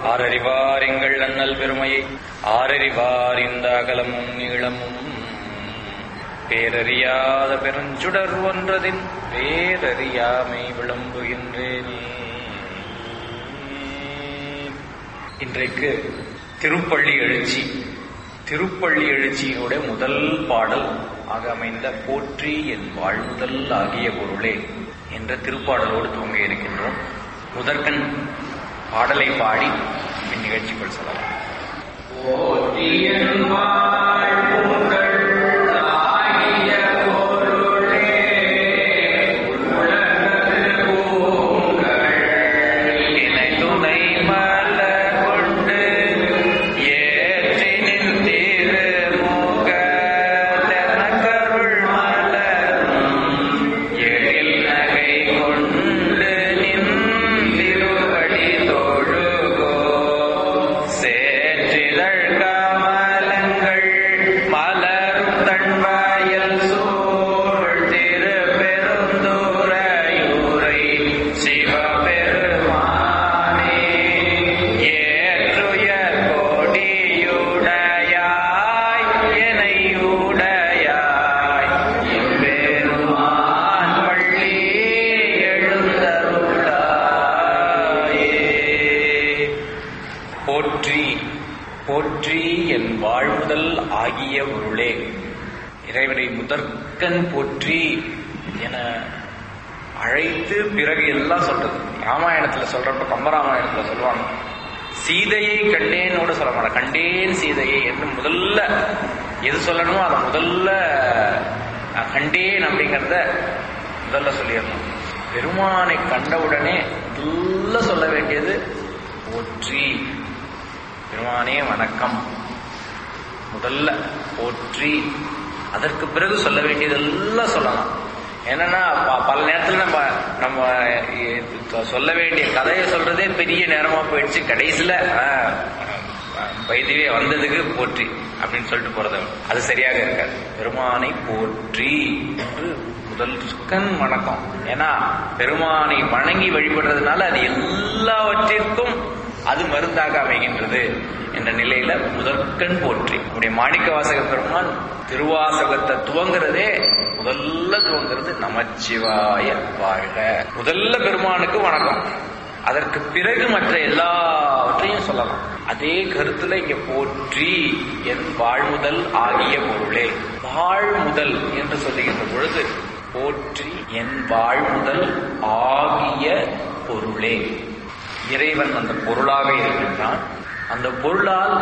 ஆரறிவார் எங்கள் அண்ணல் பெருமையை ஆரறிவார் இந்த அகலமும் நீளமும் பேரறியாத பெருஞ்சுடர் ஒன்றதின் பேரறியாமை விளம்புகின்றேனே. இன்றைக்கு திருப்பள்ளி எழுச்சி. திருப்பள்ளி எழுச்சியினுடைய முதல் பாடல் ஆக அமைந்த போற்றி என் வாழ்முதல் ஆகிய பொருளே என்ற திருப்பாடலோடு துவங்க இருக்கின்றோம். முதற்கண் பாடலை பாடி இந்நிகழ்ச்சிக்குள் செல்லலாம். போற்றி என் வாழ்முதல் ஆகிய பொருளே உலகது பூங்கள் இணை துணை மலர் கொண்டு ஏற்றி நின்றிருமுக தெனக்கருள் மலரும் எழில் நகை கொண்டு நின்றிருவடி தொழுகோ சேற்றிதழ் கமலங்கள் மலரும் தன்வாயல் சூழ் திருப்பெருந்துறையூரை சிவபெருமானே ஏற்றுயர் கொடியுடையாய் எனையுடையாய் எம்பெருமான் பள்ளி எழுந்தருளாயே. போற்றி போற்றி என் வாழ்முதல் ஆகிய பொருளே. இறைவனை முதற்கண் போற்றி என அழைத்து பிறகு எல்லாம் சொல்றது. ராமாயணத்துல சொல்றப்ப கம்பராமாயணத்துல சொல்லுவாங்க, சீதையை கண்டேனோட சொல்ல மாட்டேன், கண்டேன் சீதையை என்று முதல்ல எது சொல்லணுமோ அதை முதல்ல கண்டேன் அப்படிங்கிறத முதல்ல சொல்லிடணும். பெருமானை கண்டவுடனே முதல்ல சொல்ல வேண்டியது போற்றி, பெருமானே வணக்கம், முதல்ல போற்றி. அதற்கு பிறகு சொல்ல வேண்டியதெல்லாம் சொல்லலாம். என்னன்னா பல நேரத்தில் நம்ம சொல்ல வேண்டிய கதையை சொல்றதே பெரிய நேரமா போயிடுச்சு. கடைசியில வைத்தியே வந்ததுக்கு போற்றி அப்படின்னு சொல்லிட்டு போறது அது சரியாக இருக்காது. பெருமானை போற்றி என்று முதல் கண் வணக்கம். ஏன்னா பெருமானை வணங்கி வழிபடுறதுனால அது எல்லாவற்றிற்கும் அது மருந்தாக அமைகின்றது என்ற நிலையில முதற்கண் போற்றி. நம்முடைய மாணிக்க வாசக பெருமான் திருவாசகத்தை துவங்குறதே முதல்ல துவங்குறது நமச்சிவாய வாழ்க. முதல்ல பெருமானுக்கு வணக்கம், அதற்கு பிறகு மற்ற எல்லாவற்றையும் சொல்லலாம். அதே கருத்துல இங்க போற்றி என் வாழ்முதல் ஆகிய பொருளே. வாழ்முதல் என்று சொல்லுகின்ற பொழுது போற்றி என் வாழ்முதல் ஆகிய பொருளே. இறைவன் அந்த பொருளாக இருக்கின்றான். அந்த பொருளால்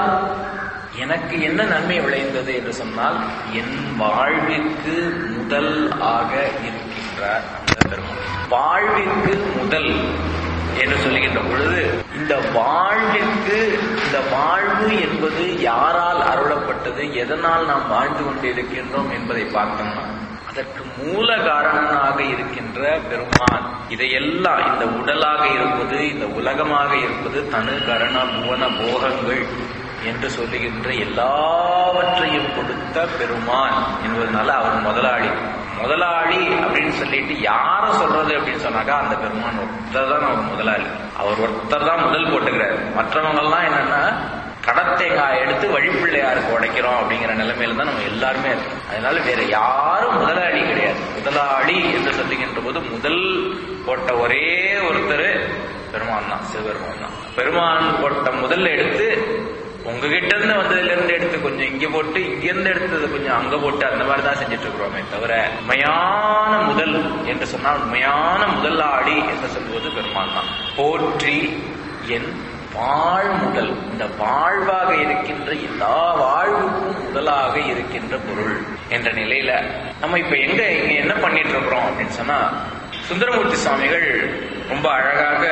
எனக்கு என்ன நன்மை விளைந்தது என்று சொன்னால் என் வாழ்விற்கு முதல் ஆக இருக்கின்றார் அந்த பெருமாள். வாழ்விற்கு முதல் என்று சொல்லுகின்ற பொழுது இந்த வாழ்விற்கு, இந்த வாழ்வு என்பது யாரால் அருளப்பட்டது, எதனால் நாம் வாழ்ந்து கொண்டிருக்கின்றோம் என்பதை பார்த்தோம்னா அதற்கு மூல காரணனாக இருக்கின்ற பெருமான். இதையெல்லாம் இந்த உடலாக இருப்பது, இந்த உலகமாக இருப்பது, தனு கரண புவன போகங்கள் என்று சொல்லுகின்ற எல்லாவற்றையும் கொடுத்த பெருமான் என்பதனால அவர் முதலாளி. முதலாளி அப்படின்னு சொல்லிட்டு யார சொல்றது அப்படின்னு சொன்னாக்கா அந்த பெருமான் ஒருத்தர் தான் அவர் முதலாளி. அவர் ஒருத்தர் தான் முதல் போட்டுக்கிறார். மற்றவங்க எல்லாம் என்னன்னா கடத்தேங்காய் எடுத்து வழிப்பிள்ளையாருக்கு உடைக்கிறோம் அப்படிங்கிற நிலைமையில தான் நம்ம எல்லாருமே இருக்கோம். அதனால வேற யாரும் முதலாளி கிடையாது. முதலாளி என்று சொல்லுகின்ற போது முதல் போட்ட ஒரே ஒருத்தர் பெருமான் தான், சிவபெருமான் தான். பெருமான் போட்ட முதல்ல எடுத்து உங்ககிட்ட இருந்து வந்ததுல இருந்து எடுத்து கொஞ்சம் இங்க போட்டு, இங்க இருந்து எடுத்தது கொஞ்சம் அங்க போட்டு, அந்த மாதிரிதான் செஞ்சுட்டு இருக்கிறோமே தவிர உண்மையான முதல் என்று சொன்னால் உண்மையான முதலாளி என்று சொல்வது பெருமான் தான். போற்றி என் வாழ்முதல், இந்த வாழ்வாக இருக்கின்ற எல்லா வாழ்வுக்கும் முதலாக இருக்கின்ற பொருள் என்ற நிலையில நம்ம இப்ப இங்க என்ன பண்ணிட்டு இருக்கிறோம் அப்படின்னு சொன்னா, சுந்தரமூர்த்தி சுவாமிகள் ரொம்ப அழகாக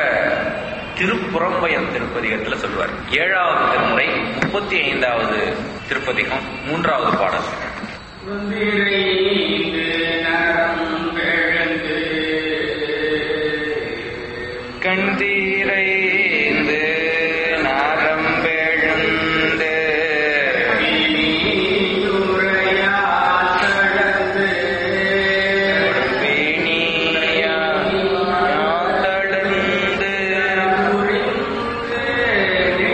திருப்புறம்பயம் திருப்பதிகத்துல சொல்வார். 7வது திருமுறை 35வது திருப்பதிகம் 3வது பாடல். கண்டீரைந்து நரம்பெழுந்து பிணியாதளந்து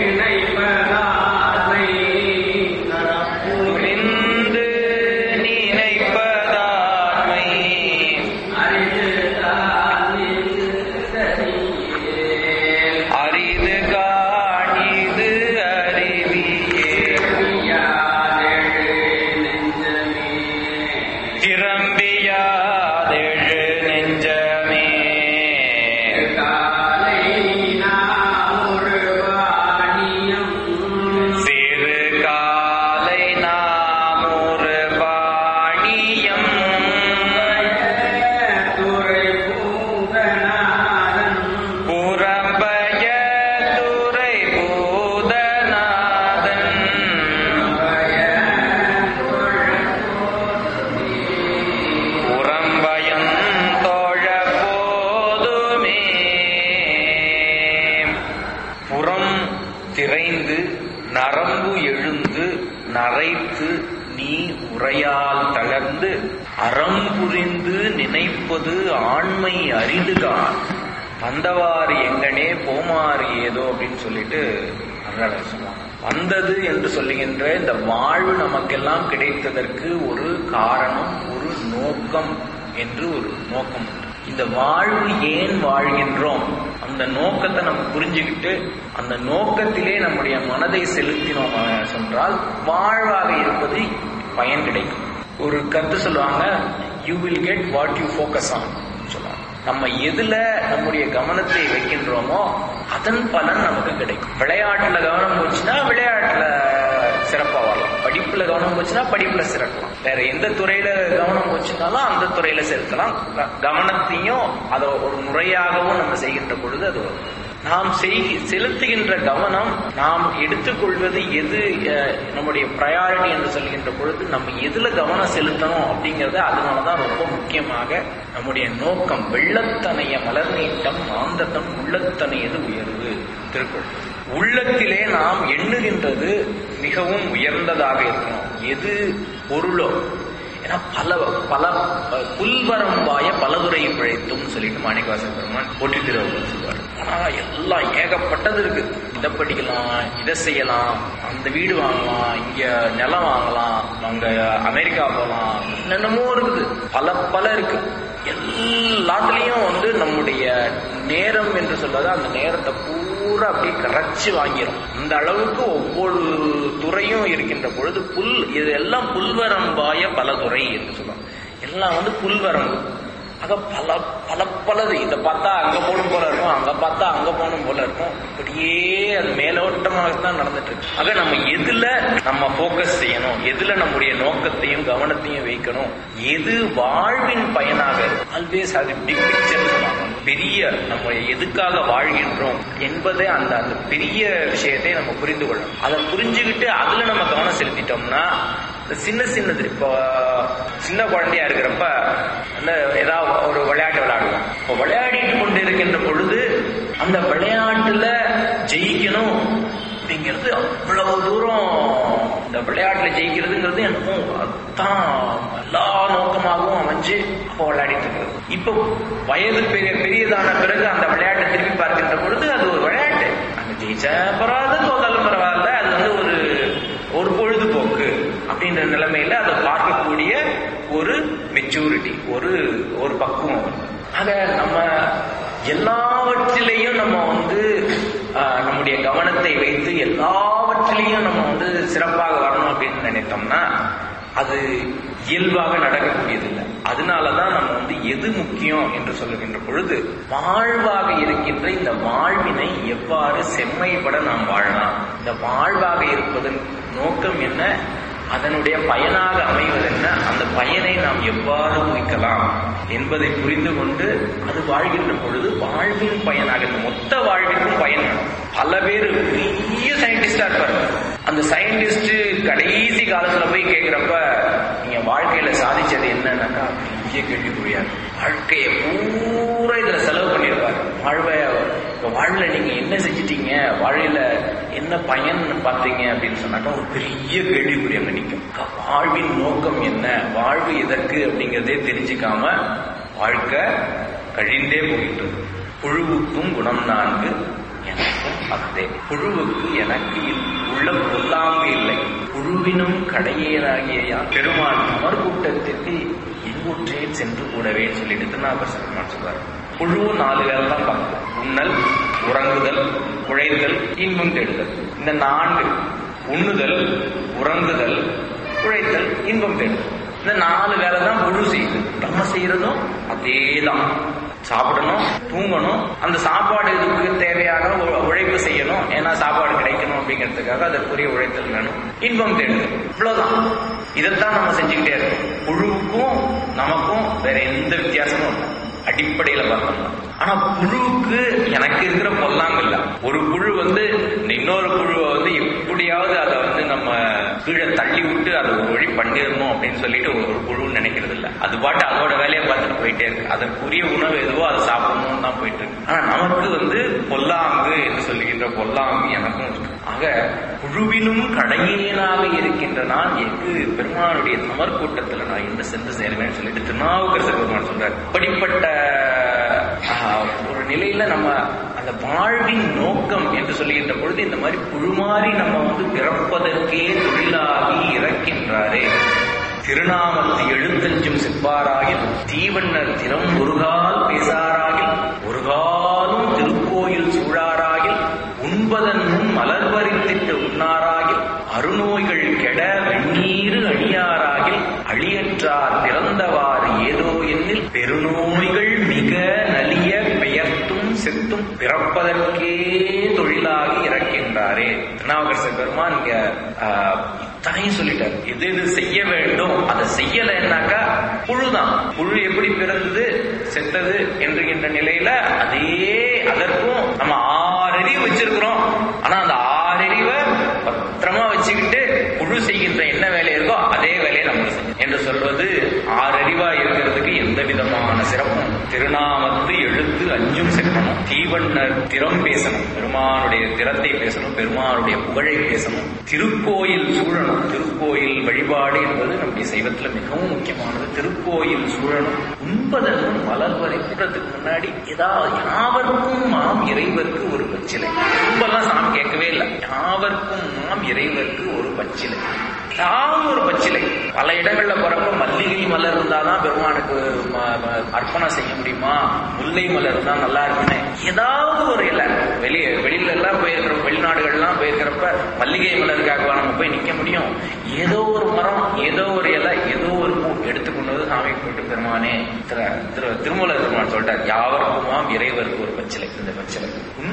திரைந்து நரம்பு எழுந்து நரைத்து நீ உரையால் தளர்ந்து அறம்புரிந்து நினைப்பது ஆண்மை அரிதுகான் வந்தவாறு எங்கனே போமாறு ஏதோ அப்படின்னு சொல்லிட்டு சொன்னாங்க. வந்தது என்று சொல்லுகின்ற இந்த வாழ்வு நமக்கெல்லாம் கிடைத்ததற்கு ஒரு காரணம், ஒரு நோக்கம் என்று ஒரு நோக்கம். இந்த வாழ்வு ஏன் வாழ்கின்றோம் அந்த நோக்கத்தை நம்ம புரிஞ்சுக்கிட்டு அந்த நோக்கத்திலே நம்முடைய மனதை செலுத்தினோம் என்றால் வாழ்வாக இருப்பது பயன் கிடைக்கும். ஒரு கருத்து சொல்லுவாங்க, you will get what you focus on சொல்லுவாங்க. நம்ம எதுல நம்முடைய கவனத்தை வைக்கின்றோமோ அதன் பலன் நமக்கு கிடைக்கும். விளையாட்டுல கவனம் போச்சுன்னா விளையாட்டுல சிறப்பா வரலாம், படிப்புல கவனம் போச்சுன்னா படிப்புல சிறக்கலாம், வேற எந்த துறையில கவனம் போச்சுனாலும் அந்த துறையில செலுத்தலாம். கவனத்தையும் அதை ஒரு முறையாகவும் நம்ம செய்கின்ற பொழுது அது வரும். நாம் செலுத்துகின்ற கவனம், நாம் எடுத்துக்கொள்வது எது நம்முடைய ப்ரையாரிட்டி என்று சொல்கின்ற பொழுது நம்ம எதுல கவனம் செலுத்தணும் அப்படிங்கறது அதனாலதான் ரொம்ப முக்கியமாக நம்முடைய நோக்கம். வெள்ளத்தனைய மலர் நீட்டம் மாந்தத்தம் உள்ளத்தனையது உயர்வு திருக்குறள். உள்ளத்திலே நாம் எண்ணுகின்றது மிகவும் உயர்ந்ததாக இருக்கணும். எது பொருளோ, ஏன்னா பல பல புல்வரம்பாய பலதுறை பிழைத்தும் சொல்லிட்டு மாணிக்கவாசகர் பெருமான் போட்டி திருவள்ளுவர் சொல்வார். ஆனா எல்லாம் ஏகப்பட்டது இருக்கு. இதை படிக்கலாம், இதை செய்யலாம், அந்த வீடு வாங்கலாம், இங்க நிலம் வாங்கலாம், அங்க அமெரிக்கா போகலாம், என்னென்னமோ இருக்குது, பல இருக்கு. எல்லாத்துலயும் நம்முடைய நேரம் என்று சொல்வது அந்த நேரத்தை பூரா அப்படியே கரைச்சி வாங்கிடும். அந்த அளவுக்கு ஒவ்வொரு துறையும் இருக்கின்ற பொழுது இதெல்லாம் புல்வரம்பாய பல துறை என்று சொல்லுவாங்க. எல்லாம் புல்வரம்பு. ஆக பலது. இதை பார்த்தா அங்க போகணும் போல இருக்கும், அங்க பார்த்தா அங்க போகணும் போல இருக்கும். இப்படியே அது மேலோட்டமாகத்தான் நடந்துட்டு இருக்கு. ஆக நம்ம எதுல நம்ம போக்கஸ் செய்யணும், எதுல நம்முடைய நோக்கத்தையும் கவனத்தையும் வைக்கணும், எது வாழ்வின் பயனாக ஆல்வேஸ் அது பிக் பிக்சர் சொல்லுவாங்க. பெரிய நம்ம எதுக்காக வாழ்கின்றோம் என்பதை அந்த பெரிய விஷயத்தை நம்ம புரிந்து கொள்ளணும். அதை புரிஞ்சுக்கிட்டு அதுல நம்ம கவனம் செலுத்திட்டோம்னா சின்னது இப்போ சின்ன குழந்தையா இருக்கிறப்ப ஏதாவது ஒரு விளையாட்டு விளையாடுவோம். இப்போ விளையாடிட்டு கொண்டு இருக்கின்ற பொழுது அந்த விளையாட்டுல ஜெயிக்கணும் அப்படிங்கிறது அவ்வளவு தூரம். இந்த விளையாட்டுல ஜெயிக்கிறதுங்கிறது எனக்கும் அதுதான் எல்லா நோக்கமாகவும் அமைஞ்சு அப்போ விளையாடிட்டு இருக்கிறது. இப்போ வயது பெரியதான பிறகு அந்த விளையாட்டை திரும்பி பார்க்கின்ற பொழுது அது ஒரு விளையாட்டு. அங்க ஜெயிச்ச பரவாயில்ல, தோத்தாலும் பரவாயில்ல, அது ஒரு பொழுதுபோக்கு அப்படின்ற நிலைமையில அதை பார்க்கக்கூடிய ஒரு மெச்சூரிட்டி, ஒரு பக்குவம். ஆக நம்ம எல்லாவற்றிலையும் நம்ம நம்முடைய கவனத்தை வைத்து எல்லாவற்றிலையும் நம்ம சிறப்பாக வரணும் அப்படின்னு நினைத்தோம்னா அது இயல்பாக நடக்கக்கூடியதில்லை. அதனாலதான் நம்ம எது முக்கியம் என்று சொல்லுகின்ற பொழுது வாழ்வாக இருக்கின்ற இந்த வாழ்வினை எவ்வாறு செம்மைப்பட நாம் வாழலாம், இந்த வாழ்வாக இருப்பதன் நோக்கம் என்ன, அதனுடைய பயனாக அமைவதென்ன, அந்த பயனை நாம் எவ்வாறு வைக்கலாம் என்பதை புரிந்து கொண்டு அது வாழ்கின்ற பொழுது வாழ்வின் பயனாக இந்த மொத்த வாழ்விற்கும் பயன். பல பேர் பெரிய சயின்டிஸ்டா இருப்பாரு. அந்த சயின்டிஸ்ட் கடைசி காலத்துல போய் கேட்கிறப்ப நீங்க வாழ்க்கையில சாதிச்சது என்னன்னாக்கா பெரிய கேள்விக்குறியாரு. வாழ்க்கையை பூரா இதுல செலவு பண்ணிருப்பாரு. வாழ்வுல நீங்க என்ன செஞ்சிட்டீங்க, வாழ்க்கையில என்ன பயன் பார்த்தீங்க அப்படின்னு சொன்னாக்கா ஒரு பெரிய கேள்விக்குறி அங்க நிற்கும். வாழ்வின் நோக்கம் என்ன, வாழ்வு எதற்கு அப்படிங்கறதே தெரிஞ்சுக்காம வாழ்க்கை கழிந்தே போயிட்டு. புழுவுக்கும் குணம் 4 எனக்கும் அத்தே. புழுவுக்கு எனக்கு உள்ள பொல்லாங்கு இல்லை, புழுவினும் கடையேறாகிய பெருமான் அமர் கூட்டத்திற்கு எங்கூற்றே சென்று கூடவே சொல்லிட்டு திருநாவுக்கரசர் பெருமான் சொல்றாரு. புழு 4 வேலை தான் பார்க்கும். உண்ணல், உறங்குதல், உழைத்தல், இன்பம் தேடுதல். இந்த 4 உண்ணுதல், உறங்குதல், உழைத்தல், இன்பம் தேடுதல், இந்த 4 வேலை தான் புழு செய்யுது. நம்ம செய்யறதும் அதேதான். சாப்பிடணும், தூங்கணும், அந்த சாப்பாடு இதுக்கு தேவையான உழைப்பு செய்யணும், ஏன்னா சாப்பாடு கிடைக்கணும் அப்படிங்கிறதுக்காக அதற்குரிய உழைத்தல் வேணும், இன்பம் தேடுதல், இவ்வளவுதான். இதைத்தான் நம்ம செஞ்சுக்கிட்டே இருக்கோம். புழுவுக்கும் நமக்கும் வேற எந்த வித்தியாசமும் இல்லை அடிப்படையில பார்த்தோம்னா. ஆனா புழுவுக்கு எனக்கு இருக்கிற பொல்லாங்க இல்ல. ஒரு புழு இன்னொரு புழுவை எப்படியாவது அதை நம்ம கீழே தள்ளி விட்டு அது ஒரு வழி பண்ணிடணும் அப்படின்னு சொல்லிட்டு ஒரு குழுன்னு நினைக்கிறது இல்லை. அது பாட்டு அதோட வேலையை பார்த்துட்டு போயிட்டே இருக்கு. அதற்குரிய உணவு எதுவோ அதை சாப்பிடணும்னு தான் போயிட்டு இருக்கு. ஆனா நமக்கு பொல்லாங்கு என்று சொல்லுகின்ற பொல்லாங்கு எனக்கும் இருக்கு. ஆக குழுவிலும் கடையேனாக இருக்கின்ற நான் எங்கு பெருமானுடைய தமர் கூட்டத்தில் நான் என்ன சென்று சேருவேன்னு சொல்லிட்டு திருநாவுக்கரசர் பெருமான் சொல்றாரு. அப்படிப்பட்ட ஒரு நிலையில நம்ம அந்த வாழ்வின் நோக்கம் என்று சொல்லுகின்ற பொழுது இந்த மாதிரி புழுமாறி நம்ம பிறப்பதற்கே தொழிலாகி இறக்கின்றாரே. திருநாமத்து எழுத்தஞ்சும் செப்பாராகில் தீவண்ணர் திறம் ஒருகால் பேசாராகில் ஒரு காலும் திருக்கோயில் சூழாராகில் உண்பதன் முன் மலர்வரித்திட்டு உண்ணாராகில் அருநோய்கள் கெட வெண்ணீரு அணியாராகில் அழியற்றார் பிறந்தவாறு ஏதோ என்னில் பெருநோய்கள் மிக நலிய பெயர்த்தும் செத்தும் பிறப்பதற்கே தொழிலாகி இறக்கின்றாரே. திருநாவுக்கரசர் பெருமான் இங்க இத்தனையும் சொல்லிட்டார். எது எது செய்ய வேண்டும் அதை செய்யலைன்னாக்கா புழுதான். புழு எப்படி பிறந்தது செத்தது என்கின்ற நிலையில அதற்கும் நம்ம 6 அறிவு வச்சிருக்கிறோம். ஆனா அந்த 6 அறிவை பத்திரமா வச்சுக்கிட்டு புழு செய்கின்ற என்ன வேலை இருக்கோ அதே வேலையை நம்ம செய்யணும் என்று சொல்வது 6 அறிவா இருக்கிறதுக்கு எந்த விதமான சிறப்பும். திருநாமத்து எழுத்து அஞ்சும் செப்பணும், தீவண்ணர் திறம் பேசணும், பெருமானுடைய திறத்தை பேசணும், பெருமானுடைய புகழை பேசணும், திருக்கோயில் சூழணும். திருக்கோயில் வழிபாடு என்பது நம்முடைய சைவத்துல மிகவும் முக்கியமானது. திருக்கோயில் சூழணும். உண்பதற்கும் மலர்வரை கூட்டத்துக்கு முன்னாடி யாவர்க்கும் மாம் இறைவருக்கு ஒரு பச்சிலை. ரொம்பலாம் சாமி கேட்கவே இல்லை. யாவர்க்கும் மாம் இறைவருக்கு ஒரு பச்சிலை, ஏதாவது ஒரு பச்சிலை. பல இடங்கள்ல போறப்ப மல்லிகை மலர் இருந்தாதான் பெருமானுக்கு அர்ப்பணம் செய்ய முடியுமா, முல்லை மலர் இருந்தா நல்லா இருக்குன்னு ஏதாவது ஒரு இலை. வெளியில எல்லாம் போயிருக்கிறோம், வெளிநாடுகள்லாம் போயிருக்கிறப்ப மல்லிகை மலருக்காக நம்ம போய் நிக்க முடியும்? ஏதோ ஒரு மரம், ஏதோ ஒரு இலை, ஏதோ ஒரு பூ எடுத்துக்கொண்டு சாமி போயிட்டு பெருமானே திருமூல பெருமான் சொல்றார், யாவருக்குமாம் இறைவருக்கு ஒரு பச்சிலை. இந்த பச்சிலை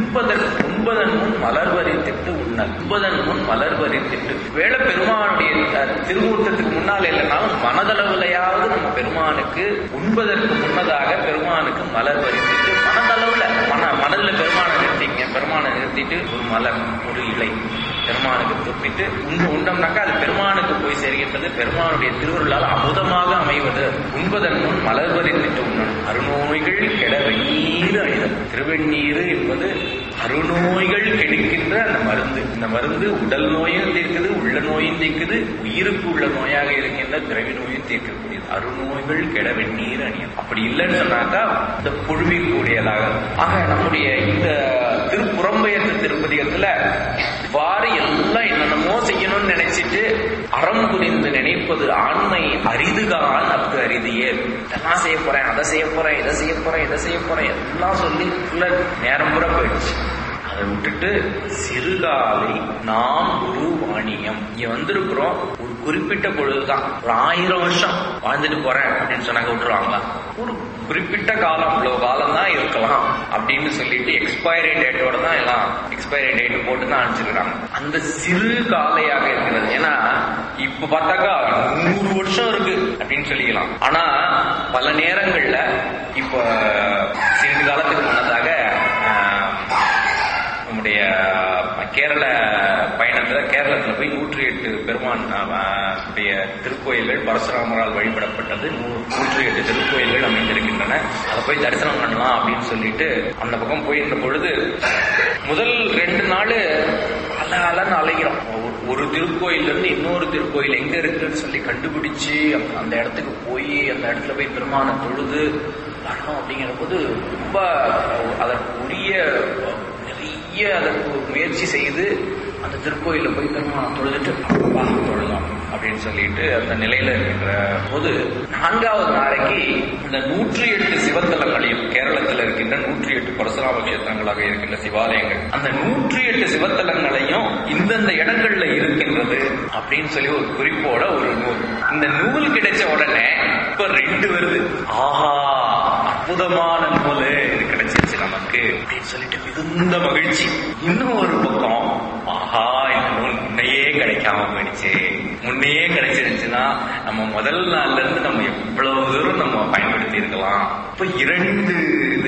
உண்பதன் முன் மலர்வரி திட்டு உண்ணல். உண்பதன் முன் மலர்வரி திட்டு. வேளை பெருமானுடைய திருமூர்த்தத்துக்கு முன்னால் இல்லைனாலும் மனதளவுலையாவது நம்ம பெருமானுக்கு உண்பதற்கு முன்னதாக பெருமானுக்கு மலர் வரித்திட்டு மனதளவுல மனதுல பெருமானை நிறுத்திட்டு ஒரு மலர், ஒரு இலை பெருமானுக்கு துப்பிட்டு உண்டோம்னாக்கா அது பெருமானுக்கு போய் சேர்கின்றது. பெருமானுடைய திருவருளால் அமுதமாக அமைவது. உண்பதன் முன் மலர் வரித்திட்டு உண்ணணும். அருநோய்கள் கெட வெந்நீர் அணிதல். திருவெண்ணீர் என்பது அருநோய்கள் கெடுக்கின்ற அந்த மருந்து. இந்த மருந்து உடல் நோயும் தீர்க்குது, உள்ள நோயும் தீர்க்குது, உயிருக்கு உள்ள நோயாக இருக்கின்ற பிறவி நோயும் தீர்க்கக்கூடியது. அருநோய்கள் கெட வெந்நீர் அணியல். அப்படி இல்லைன்னு சொன்னாக்கா இந்த புழுவின் கூடியதாக. ஆக நம்முடைய இந்த திருப்புறம்பயத்து திருப்பதிகத்துல இவ்வாறு எல்லாம் என்னென்னமோ செய்யணும்னு நினைச்சிட்டு அறம் புரிந்து நினைப்பது ஆண்மை அரிதுகான் அக்கு அரிதியே. இதெல்லாம் செய்ய போறேன், அதை செய்ய போறேன், இதை செய்ய போறேன், இதை செய்ய போறேன் எல்லாம் சொல்லி நேரம் புற போயிடுச்சு. அதை விட்டுட்டு சிறுகாலை நாம் குரு வாணியம் இங்க வந்திருக்கிறோம். ஒரு குறிப்பிட்ட பொழுதுதான், ஒரு 1000 வருஷம் வாழ்ந்துட்டு போறேன் அப்படின்னு சொன்னாங்க விட்டுருவாங்களா? ஒரு குறிப்பிட்ட காலம், இவ்வளவு காலம் தான் இருக்கலாம் அப்படின்னு சொல்லிட்டு எக்ஸ்பைரி டேட்டோட தான் எல்லாம் எக்ஸ்பைரி டேட் போட்டு தான் அனுப்பிச்சிருக்காங்க. அந்த சிறு காலையாக இருக்கிறது. ஏன்னா இப்ப பார்த்தாக்கா 100 வருஷம் இருக்கு அப்படின்னு சொல்லிக்கலாம். ஆனா பல நேரங்கள்ல இப்ப சிறிது காலத்துக்கு முன்னதாக நம்முடைய கேரள பயணத்துல கேரளத்துல போய் 108 பெருமான் திருக்கோயில்கள் பரசுராமரால் வழிபடப்பட்டது 108 திருக்கோயில்கள் அமைந்திருக்கின்றன. அதை போய் தரிசனம் பண்ணலாம் அப்படின்னு சொல்லிட்டு அந்த பக்கம் போயிருந்த பொழுது முதல் 2 நாள் அலன்னு அலைகிறோம். ஒரு திருக்கோயில இருந்து இன்னொரு திருக்கோயில் எங்க இருக்குன்னு சொல்லி கண்டுபிடிச்சு அந்த இடத்துக்கு போய் அந்த இடத்துல போய் பெருமானை தொழுது வரணும் அப்படிங்கிற போது ரொம்ப அதற்கு உரிய அதற்கு முயற்சி செய்து அந்த திருக்கோயில போய் பெருமானை தொழுதுட்டு தொழலாம் அப்படின்னு சொல்லிட்டு அந்த நிலையில இருக்கின்ற போது 4வது நாளைக்கு இந்த 108 சிவத்தலங்களையும் கேரளத்தில் இருக்கின்ற 108 பரசுராம கஷேத்திரங்களாக இருக்கின்ற சிவாலயங்கள், அந்த 108 சிவத்தலங்களையும் இந்தந்த இடங்கள்ல இருக்கின்றது அப்படின்னு சொல்லி ஒரு குறிப்போட ஒரு நூல். இந்த நூல் கிடைச்ச உடனே இப்ப 2 வருது. ஆஹா, அற்புதமான நூல் இது கிடைச்சிருச்சு நமக்கு அப்படின்னு சொல்லிட்டு மிகுந்த மகிழ்ச்சி. இன்னும் ஒரு பக்கம், ஆஹா இந்த நூல் முன்னையே கிடைக்காம போயிடுச்சு. முன்னையே கிடைச்சிருச்சுன்னா நம்ம முதல் நாள்ல இருந்து நம்ம எவ்வளவு தூரம் நம்ம பயன்படுத்தி இருக்கலாம். இப்ப 2 இது. இப்ப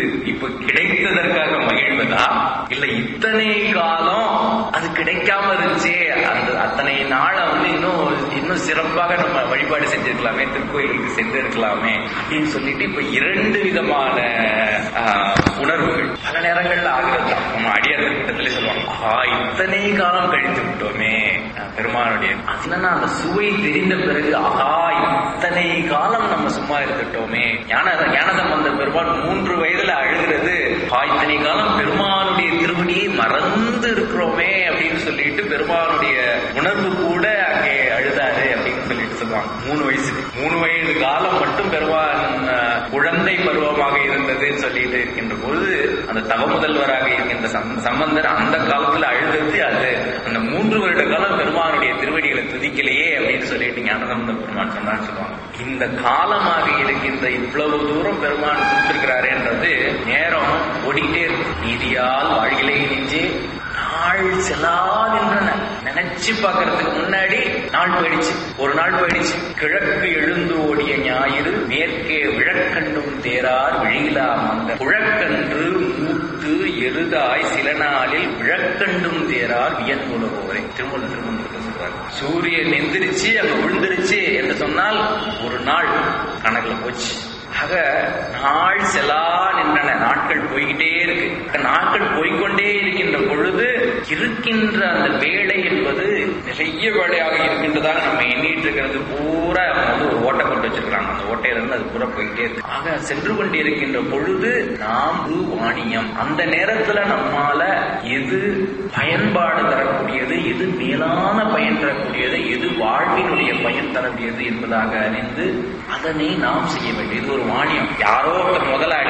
இப்ப கிடைத்ததற்காக மகிழ்வதா, இல்ல இத்தனை காலம் அது கிடைக்காம இருந்துச்சே, அந்த அத்தனை நாளை வந்து இன்னும் சிறப்பாக நம்ம வழிபாடு செஞ்சிருக்கலாமே, திருக்கோயிலுக்கு சென்று இருக்கலாமே அப்படின்னு சொல்லிட்டு இப்ப 2 விதமான உணர்வுகள் பல நேரங்கள்ல ஆகிறது. நம்ம அடியார் கூட்டத்திலே சொல்லுவாங்க, இத்தனை காலம் கழித்து விட்டோமே பெருமானுடைய, அதுலன்னா அந்த சுவை தெரிந்த பிறகு இத்தனை காலம் நம்ம சும்மா இருந்துட்டோமே. ஞானசம்பந்த பெருமான் 3 வயதுல அழுகிறது, இத்தனை காலம் பெருமானுடைய திருவடியை மறந்து இருக்கிறோமே அப்படின்னு சொல்லிட்டு பெருமானுடைய உணர்வு கூட அங்கே அழுதாரு அப்படின்னு சொல்லிட்டு சொல்லுவாங்க. 3 வயது காலம் மட்டும் பெருமான் குழந்தை பருவமாக இருந்ததுன்னு சொல்லிட்டு இருக்கின்ற பொழுது அந்த தவமுதல்வராக இருக்கின்ற சம்பந்தர் அந்த காலத்துல அழுதது அது அந்த 3 வருட காலம் பெருமானுடைய திருவடிகளை துதிக்கலையே அப்படின்னு சொல்லிட்டு ஞானசம்பந்த பெருமான் சொன்னான்னு சொல்லுவாங்க. இந்த காலமாக இருக்கின்ற இவ்வளவு தூரம் பெருமான் கொடுத்திருக்கிறாருன்றது நேரம் ஓடிக்கிட்டே இருக்கு. நீதியால் வாழ்கிலே நெஞ்சே நாள் செல்லாதின்றன. நினைச்சு பாக்கிறதுக்கு முன்னாடி நாள் போயிடுச்சு, ஒரு நாள் போயிடுச்சு. கிழக்கு எழுந்து ஓடிய ஞாயிறு மேற்கே விழக்கண்டும் தேரார் விழியிலா மந்த குழக்கன்று மூத்து எருதாய் சில நாளில் விழக்கண்டும் தேரார் வியன்புலவோரை. திருமூலருக்கு சொல்றாரு, சூரியன் எந்திரிச்சு அங்க விழுந்துருச்சு என்று சொன்னால் ஒரு நாள் கணக்குல போச்சு. ஆக நாள் செல்லா நின்றன, நாட்கள் போய்கிட்டே இருக்கு. நாட்கள் போய்கொண்டே இருக்கின்ற பொழுது இருக்கின்ற அந்த வேலை என்பது நிறைய வேலையாக இருக்கின்றதாக நம்ம எண்ணிட்டு இருக்கிறது பூரா வந்து ஒரு ஓட்டை கொண்டு வச்சிருக்காங்க. அந்த ஓட்டையில இருந்து அது பூரா போயிட்டே இருக்கு. ஆக சென்று கொண்டே இருக்கின்ற பொழுது நாம் வாணியம், அந்த நேரத்துல நம்மால எது பயன்பாடு தரக்கூடியது, எது மேலான பயன் தரக்கூடியது, எது வாழ்வினுடைய பயன் தரக்கூடியது என்பதாக அறிந்து அதனை நாம் செய்ய வேண்டியது ஒரு வாணியம். யாரோ ஒரு முதலாளி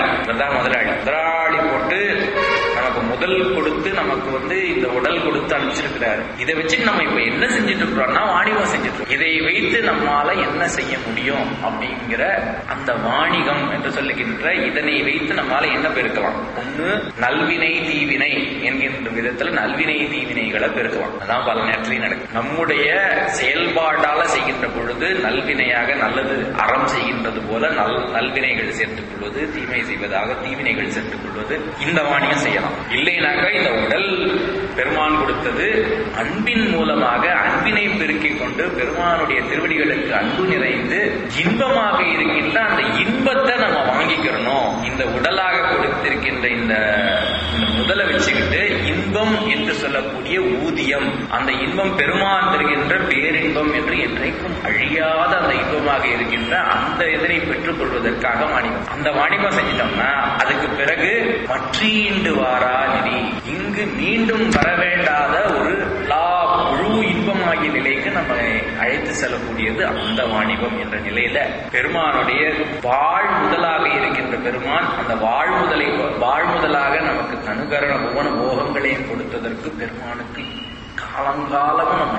போட்டு நமக்கு முதல் கொடுத்து நமக்கு வந்து இந்த உடல் கொடுத்து அனுப்பிச்சிருக்கிறாரு. இதை வச்சுட்டு நம்ம இப்ப என்ன செஞ்சுட்டு இருக்கிறோம்னா வாணிகம் செஞ்சுட்டு இருக்கோம். இதை வைத்து நம்மால என்ன செய்ய முடியும் அப்படிங்கிற அந்த வாணிகம் என்று சொல்லுகின்ற இதனை வைத்து நம்மால என்ன பெருக்கலாம். ஒண்ணு நல்வினை தீவினை என்கின்ற விதத்துல நல்வினை தீவினைகளை பெருக்கலாம். அதான் பல நேரத்திலையும் நடக்கும். நம்முடைய செயல்பாட்டால செய்கின்ற பொழுது நல்வினையாக நல்லது அறம் செய்கின்றது போல நல்வினைகள் சேர்த்துக் கொள்வது, தீமை செய்வதாக தீவினைகள் சேர்த்துக் கொள்வது, இந்த வாணியம் செய்யலாம். இல்லைனாக்க இந்த உடல் பெருமான் கொடுத்தது அன்பின் மூலமாக அன்பினை பெருக்கிக் கொண்டு பெருமானுடைய திருவடிகளுக்கு அன்பு நிறைந்து இன்பமாக இருக்கின்ற அந்த இன்பத்தை நம்ம வாங்கிக்கிறோம். இந்த உடலாக கொடுத்திருக்கின்ற இந்த முதலை வச்சுக்கிட்டு இன்பம் என்று சொல்லக்கூடிய ஊதியம், அந்த இன்பம் பெருமான் தருகின்ற பேரின்பம் என்று என்றைக்கும் அழியாத அந்த இன்பமாக இருக்கின்ற அந்த இதனை பெற்றுக் கொள்வதற்காக வாணிபம். அந்த வாணிபம் செஞ்சிட்டோம்னா அதுக்கு பிறகு மற்றீண்டு வாரா நிதி, இங்கு மீண்டும் வர வேண்டாத ஒரு முழு இன்பமாகிய நிலைக்கு நம்ம அழைத்து செல்லக்கூடியது அந்த வாணிபம் என்ற நிலையில பெருமானுடைய வாழ்முதலாக இருக்கின்ற பெருமான் அந்த வாழ்முதலாக நமக்கு தனுகரண புவன போகங்களையும் கொடுத்ததற்கு பெருமானுக்கு காலங்காலமும் நம்ம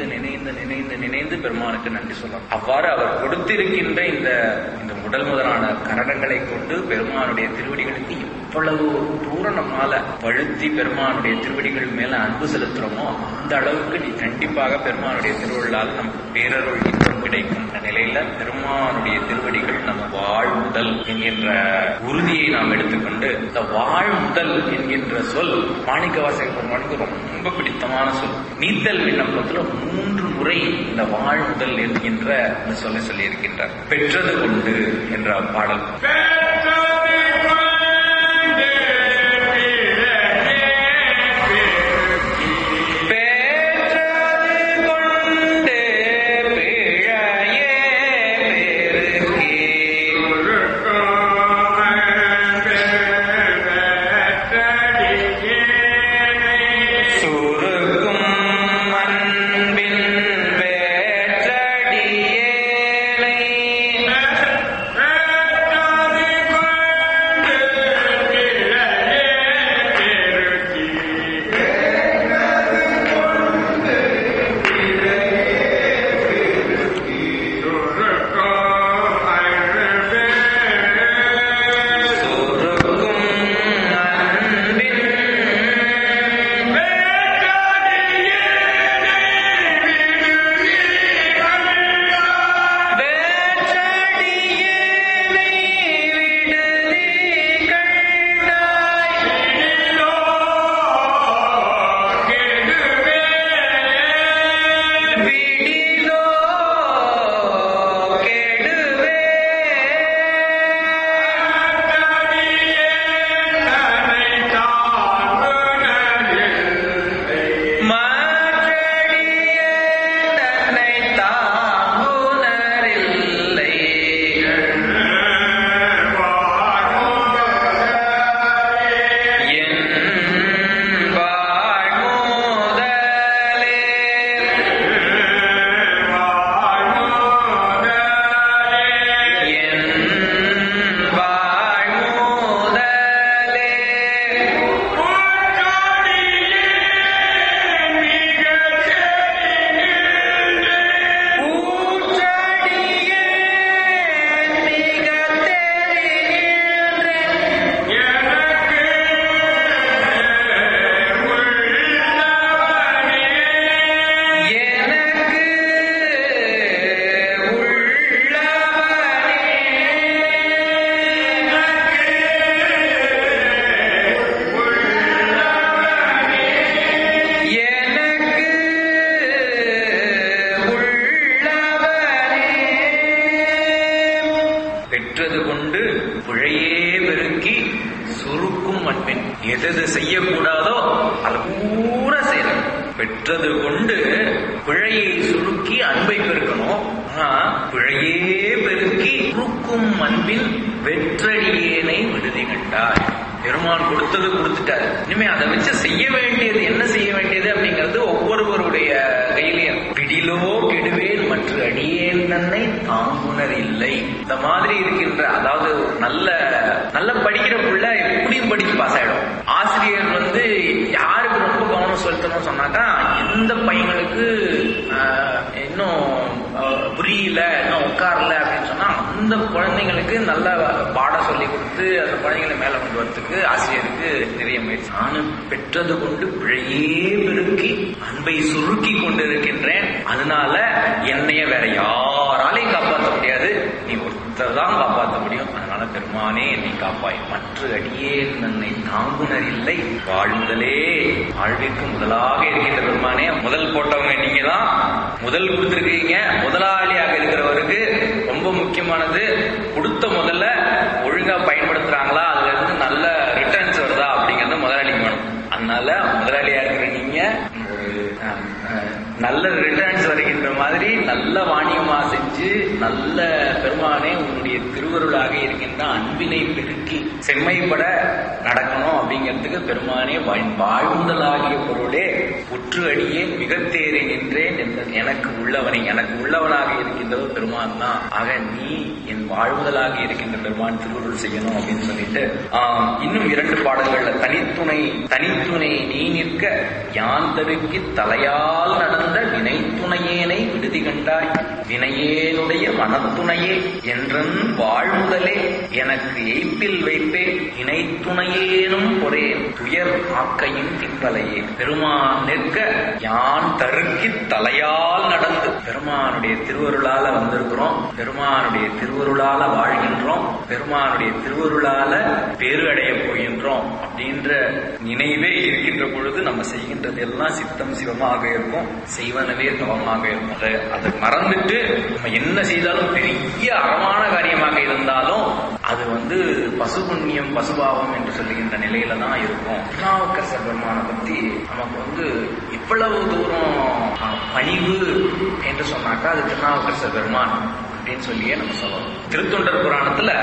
நினைந்து பெருமானுக்கு நன்றி சொல்லலாம். அவ்வாறு அவர் கொடுத்திருக்கின்ற இந்த முதல் முதலான கரணங்களை கொண்டு பெருமானுடைய திருவடிகளுக்கு எவ்வளவு தூரம் நம்மால வழுத்தி பெருமானுடைய திருவடிகள் மேல அன்பு செலுத்துறோமோ அந்த அளவுக்கு நீ கண்டிப்பாக பெருமானுடைய திருவள்ளால் நமக்கு பேரருள் இன்பம் கிடைக்கும் நிலையில பெருமானுடைய திருவடிகள் நம்ம வாழ்முதல் என்கின்ற உறுதியை நாம் எடுத்துக்கொண்டு இந்த வாழ்முதல் என்கின்ற சொல் மாணிக்கவாசக பெருமானுக்கு ரொம்ப பிடித்தமான சொல். நீத்தல் விண்ணப்பத்துல 3 முறை இந்த வாழ்முதல் என்கின்ற சொல்ல சொல்லி இருக்கின்றார். பெற்றது கொண்டு என்ற பாடல் Hey! பெற்றது கொண்டு பிழையை சுருக்கி அன்பை பெருக்கணும். பிழையே பெருக்கி சுருக்கும் அன்பின் வெற்றடியேனை விடுதி கண்டாய். பெருமான் கொடுத்தது கொடுத்துட்டாரு. இனிமே அதை வச்சு செய்ய வேண்டியது என்ன செய்ய வேண்டியது அப்படிங்கிறது ஒவ்வொருவருடைய கையிலையும். பிடிலோ கெடுவேன் மற்ற அடியேன் தன்னை தாங்குனர் இல்லை. இந்த மாதிரி இருக்கின்ற, அதாவது நல்ல படிக்கிற புள்ள எப்படியும் படிச்சு பாஸ் ஆயிடும். ஆசிரியர் யாருக்கு ரொம்ப கவனம் செலுத்தணும் சொன்னாக்கா, எந்த பையனுக்கு இன்னும் புரியல, இன்னும் உட்காரல அப்படின்னு சொன்னா அந்த குழந்தைங்களுக்கு நல்ல பாடம் சொல்லி கொடுத்து அந்த குழந்தைங்களை மேல கொண்டு வரதுக்கு ஆசிரியருக்கு நிறைய முயற்சி. நானும் பெற்றது கொண்டு பிழையே பெருக்கி அன்பை சுருக்கி கொண்டு இருக்கின்றேன். அதனால என்னைய வேற யாராலையும் காப்பாற்ற முடியாது, நீ ஒருத்தர் தான் காப்பாற்ற முடியும். அதனால பெருமானே என்னை காப்பாய். மற்ற அடியே நன்னை தாங்குனர் இல்லை. வாழ்ந்தலே வாழ்விற்கு முதலாக இருக்கின்ற பெருமானே. முதல் போட்டவங்க நீங்க தான், முதல் கொடுத்திருக்கீங்க. முதலாளியாக இருக்கிறவருக்கு ரொம்ப முக்கியமானது கொடுத்த முதல்ல ஒழுங்கா பயன்படுத்துறாங்களா, அதுல இருந்து நல்ல ரிட்டர்ன்ஸ் வருதா அப்படிங்கறது முதலாளிக்கு வேணும். அதனால முதலாளியா இருக்கிற நீங்க நல்ல ரிட்டர்ன்ஸ் வருகின்ற மாதிரி நல்ல வாணியமா செஞ்சு நல்ல பெருமானே உன்னுடைய திருவருளாக இருக்கின்ற அன்பினை பெருக்கி செம்மைப்பட நடக்கணும் அப்படிங்கிறதுக்கு பெருமானே வாழ்ந்தலாகிய பொருளே உற்று அடியே மிகத்தேறி நின்றேன் எனக்கு உள்ளவனாக இருக்கின்றவர் பெருமான் தான். ஆக நீ என் வாழ்வுதலாக இருக்கின்ற பெருமான் திருவருள் செய்யணும் அப்படின்னு சொல்லிட்டு இன்னும் 2 பாடல்கள்ல தனித்துணை நீ நிற்க யான் தருக்கி தலையால் நடந்த வினைத்துணையேனை விடுதி கண்டாய். வினையேனுடைய மனத்துணையே என்றன் வாழ்முதலே எனக்கு எய்ப்பில் வைப்பே இணைத்துணையேனும் பொறேன் துயர் ஆக்கையும் திப்பலையே. பெருமான் நிற்க யான் தருக்கி தலையால் நடந்து, பெருமானுடைய திருவருளால வந்திருக்கிறோம், பெருமானுடைய திருவருளால வாழ்கின்றோம், பெருமானுடைய திருவருளால பேரு அடைய போகின்றோம் அப்படின்ற நினைவே இருக்கின்ற பொழுது நம்ம செய்கின்றது எல்லாம் சித்தம் சிவமாக இருக்கும், செய்வனவே தவமாக இருக்கும். அதை மறந்துட்டு நம்ம என்ன செய்தாலும் பெரிய அறமான காரியமாக இருந்தாலும் அது பசுபுண்ணியம் பசுபாவம் என்று சொல்லுகின்ற நிலையில தான் இருக்கும். திருநாவுக்கரசர் பெருமானை பத்தி நமக்கு இவ்வளவு தூரம் பணிவு என்று சொன்னாக்கா அது திருநாவுக்கரசர் பெருமான் அப்படின்னு சொல்லியே நம்ம சொல்லணும். திருத்தொண்டர் புராணத்துல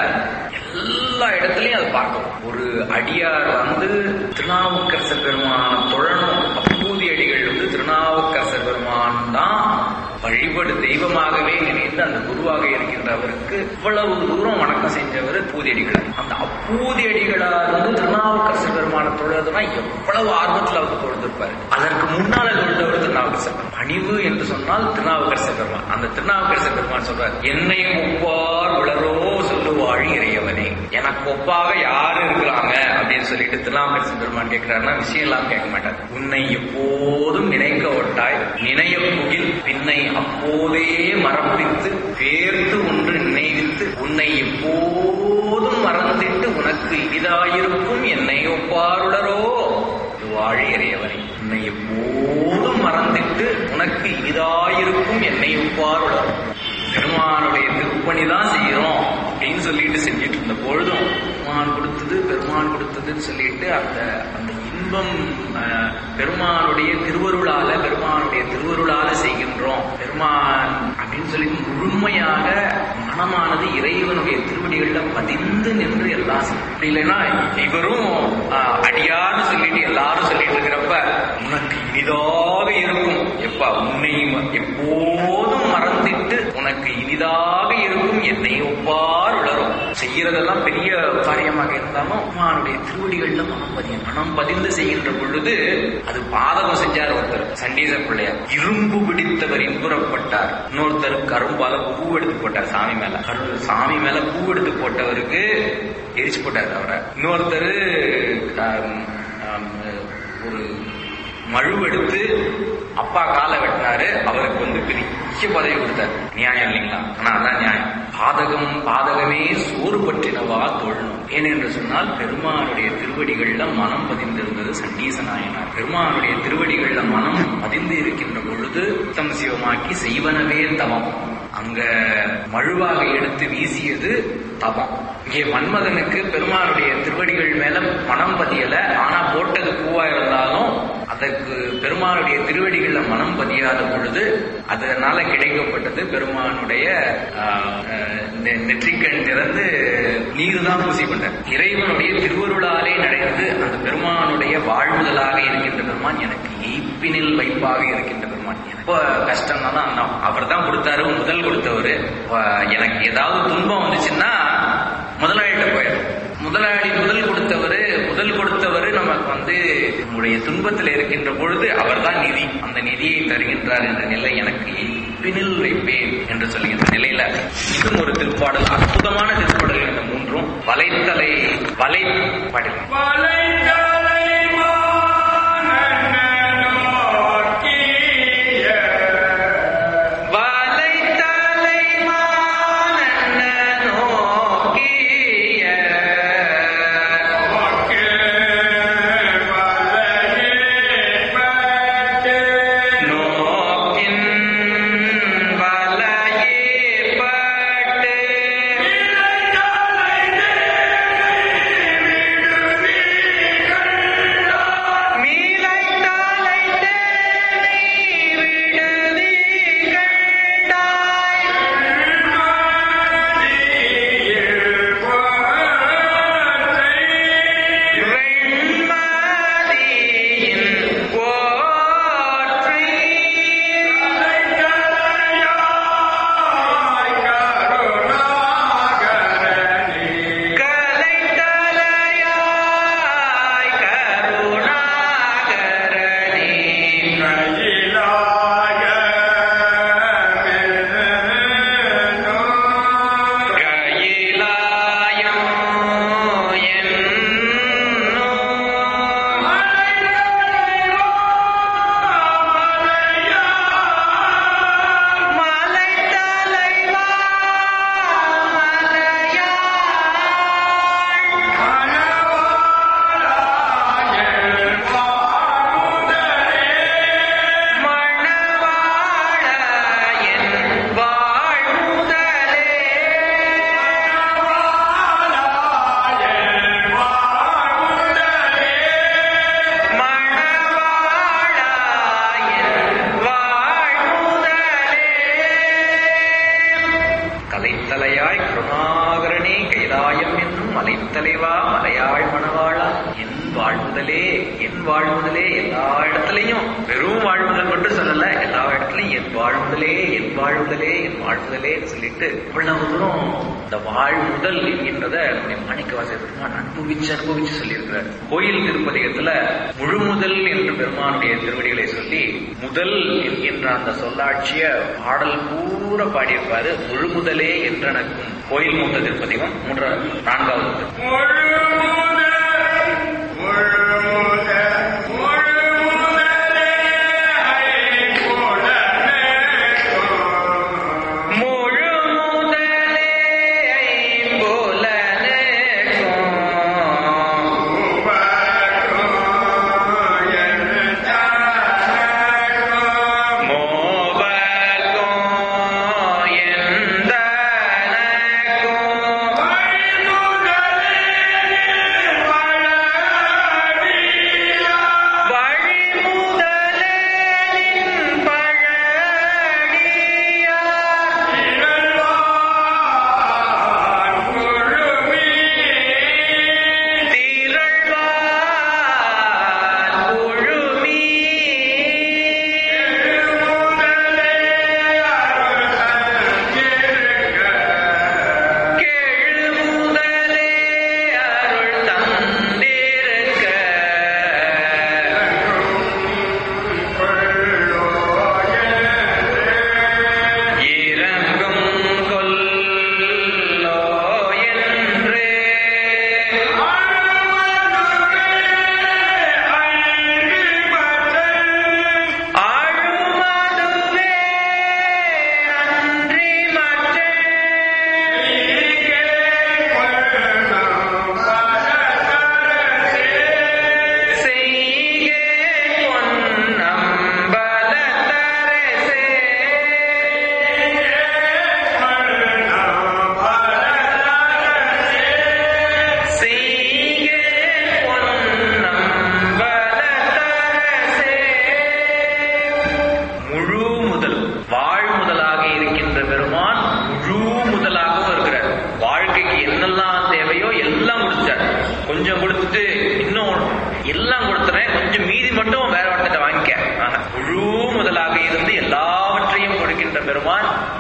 எல்லா இடத்துலயும் அதை பார்க்கணும். ஒரு அடியார் திருநாவுக்கரசர் பெருமான தொழணும், அப்பூதி அடிகள் திருநாவுக்கரசர் பெருமான் தான் வழிபடு தெய்வமாகவே நினைத்து அந்த குருவாக இருக்கின்ற அவருக்கு இவ்வளவு தூரம் வணக்கம் செஞ்சவர் பூதியடிகளார். அந்த அப்பூதியடிகளார் திருநாவுக்கரசர் பெருமான தொழுதுனா எவ்வளவு ஆர்வத்தில் அவர் தொழுந்திருப்பாரு. அதற்கு முன்னால் தொழுந்தவர் திருநாவுக்கரசர். பணிவு என்று சொன்னால் திருநாவுக்கரசர் பெருமான். அந்த திருநாவுக்கரசர் பெருமான் சொல்றார், என்னை ஒப்பார் உளரோ சொல்லுவாழி இறையவனே. எனக்கு ஒப்பாக யாரு இருக்கிறாங்க அப்படின்னு சொல்லிட்டு திருநாவுக்கரசர் பெருமான் கேட்கிறாருன்னா விஷயம் எல்லாம் கேட்க மாட்டார். உன்னை எப்போதும் நினைக்க ஒட்டாய் நினைய புகில் பின்னை அப்போதே மறப்பித்து பேர்த்து ஒன்று நினைவித்து உன்னை எப்போதும் மறந்திட்டு உனக்கு இனிதாயிருக்கும் என்னை ஒப்பாருளரோ வாழி இறையவனை. உன்னை எப்போதும் மறந்திட்டு உனக்கு இனிதாயிருக்கும் என்னை ஒப்பாருளரோ. பெருமானுடைய திருப்பணிதான் செய்யறோம் அப்படின்னு சொல்லிட்டு செஞ்சிட்டு இருந்த பொழுதும் பெருமான் கொடுத்ததுன்னு சொல்லிட்டு அந்த இன்பம் பெருமானுடைய திருவருளால செய்கின்றோம் பெருமான் அப்படின்னு சொல்லி முழுமையாக மனமானது இறைவனுடைய திருவடிகள்ல பதிந்து நின்று எல்லாம் அப்படி இல்லைன்னா இவரும் அடியான்னு சொல்லிட்டு எல்லாரும் சொல்லிட்டு இருக்கிறப்ப உனக்கு இனிதாக இருக்கும் எப்ப உன்னை எப்போதும் மறந்திட்டு உனக்கு இனிதாக இருக்கும் என்னை ஒப்பார் உளரும். செய்யறதெல்லாம் பெரிய காரியமாக இருந்தாலும் பெருமானுடைய திருவடிகள்ல மனம் பதிந்து செய்கின்ற பொழுது அது பாதகம் செஞ்சார் ஒருத்தர் சண்டீச பிள்ளையார். இரும்பு பிடித்தவர் இன்புறப்பட்டார். இன்னொருத்தர் கரும்பால பூ எடுத்து போட்டார் சாமி மேல பூ எடுத்து போட்டவருக்கு எரிச்சு போட்டார் அவரை. இன்னொருத்தர் ஒரு மழு எடுத்து அப்பா காலை வெட்டினாரு, அவருக்கு பெரிய பதவி கொடுத்தார். நியாயம் இல்லைங்களா? ஆனா அதான் நியாயம். பாதகமே சோறு பற்றினவா தொழணும். ஏனென்று சொன்னால் பெருமானுடைய திருவடிகள்ல மனம் பதிந்திருந்தது சண்டீச நாயனார். பெருமானுடைய திருவடிகள்ல மனம் பதிந்து இருக்கின்ற பொழுது சித்தம் சிவமாக்கி செய்வனவே தவம். அங்க மழுவாக எடுத்து வீசியது தவம். இங்கே மன்மதனுக்கு பெருமானுடைய திருவடிகள் மேல மனம் பதியல. ஆனா போட்டது பூவா இருந்தாலும் அதற்கு பெருமானுடைய திருவடிகள்ல மனம் பதியாத பொழுது அதனால கிடைக்கப்பட்டது பெருமானுடைய நெற்றிக்கண் திறந்து நீர் தான் பூசி கொண்டார். இறைவனுடைய திருவருளாலே நடந்து அந்த பெருமானுடைய வாழ்வுதலாக இருக்கின்ற பெருமான் எனக்கு ஈப்பினில் வைப்பாக இருக்கின்ற பெருமான். எப்ப கஷ்டம் தான் அவர் தான் கொடுத்தாரு, முதல் கொடுத்தவரு. எனக்கு ஏதாவது துன்பம் வந்துச்சுன்னா முதலாளிகிட்ட போயிடும். முதலாளி முதல் கொடுத்தவரு நமக்கு நம்முடைய துன்பத்தில் இருக்கின்ற பொழுது அவர் தான் நிதி, அந்த நிதியை தருகின்றார் என்ற நிலை எனக்கு பின்னில் வைப்பேன் என்று சொல்லுகின்ற நிலையில இன்னும் ஒரு திருப்பாடல், அற்புதமான திருப்பாடல். இந்த மூன்றும் வலைத்தலை பாடல். அனுபவிச்சு சொல்லியிருக்கிறார். கோயில் திருப்பதிகத்துல முழுமுதல் என்று பெருமானுடைய திருவடிகளை சொல்லி முதல் என்கின்ற அந்த சொல்லாட்சிய பாடல் பூரா பாடியிருப்பாரு. முழுமுதலே என்றனக்கும் கோயில் மூத்த திருப்பதிகம் 4வது. Yeah.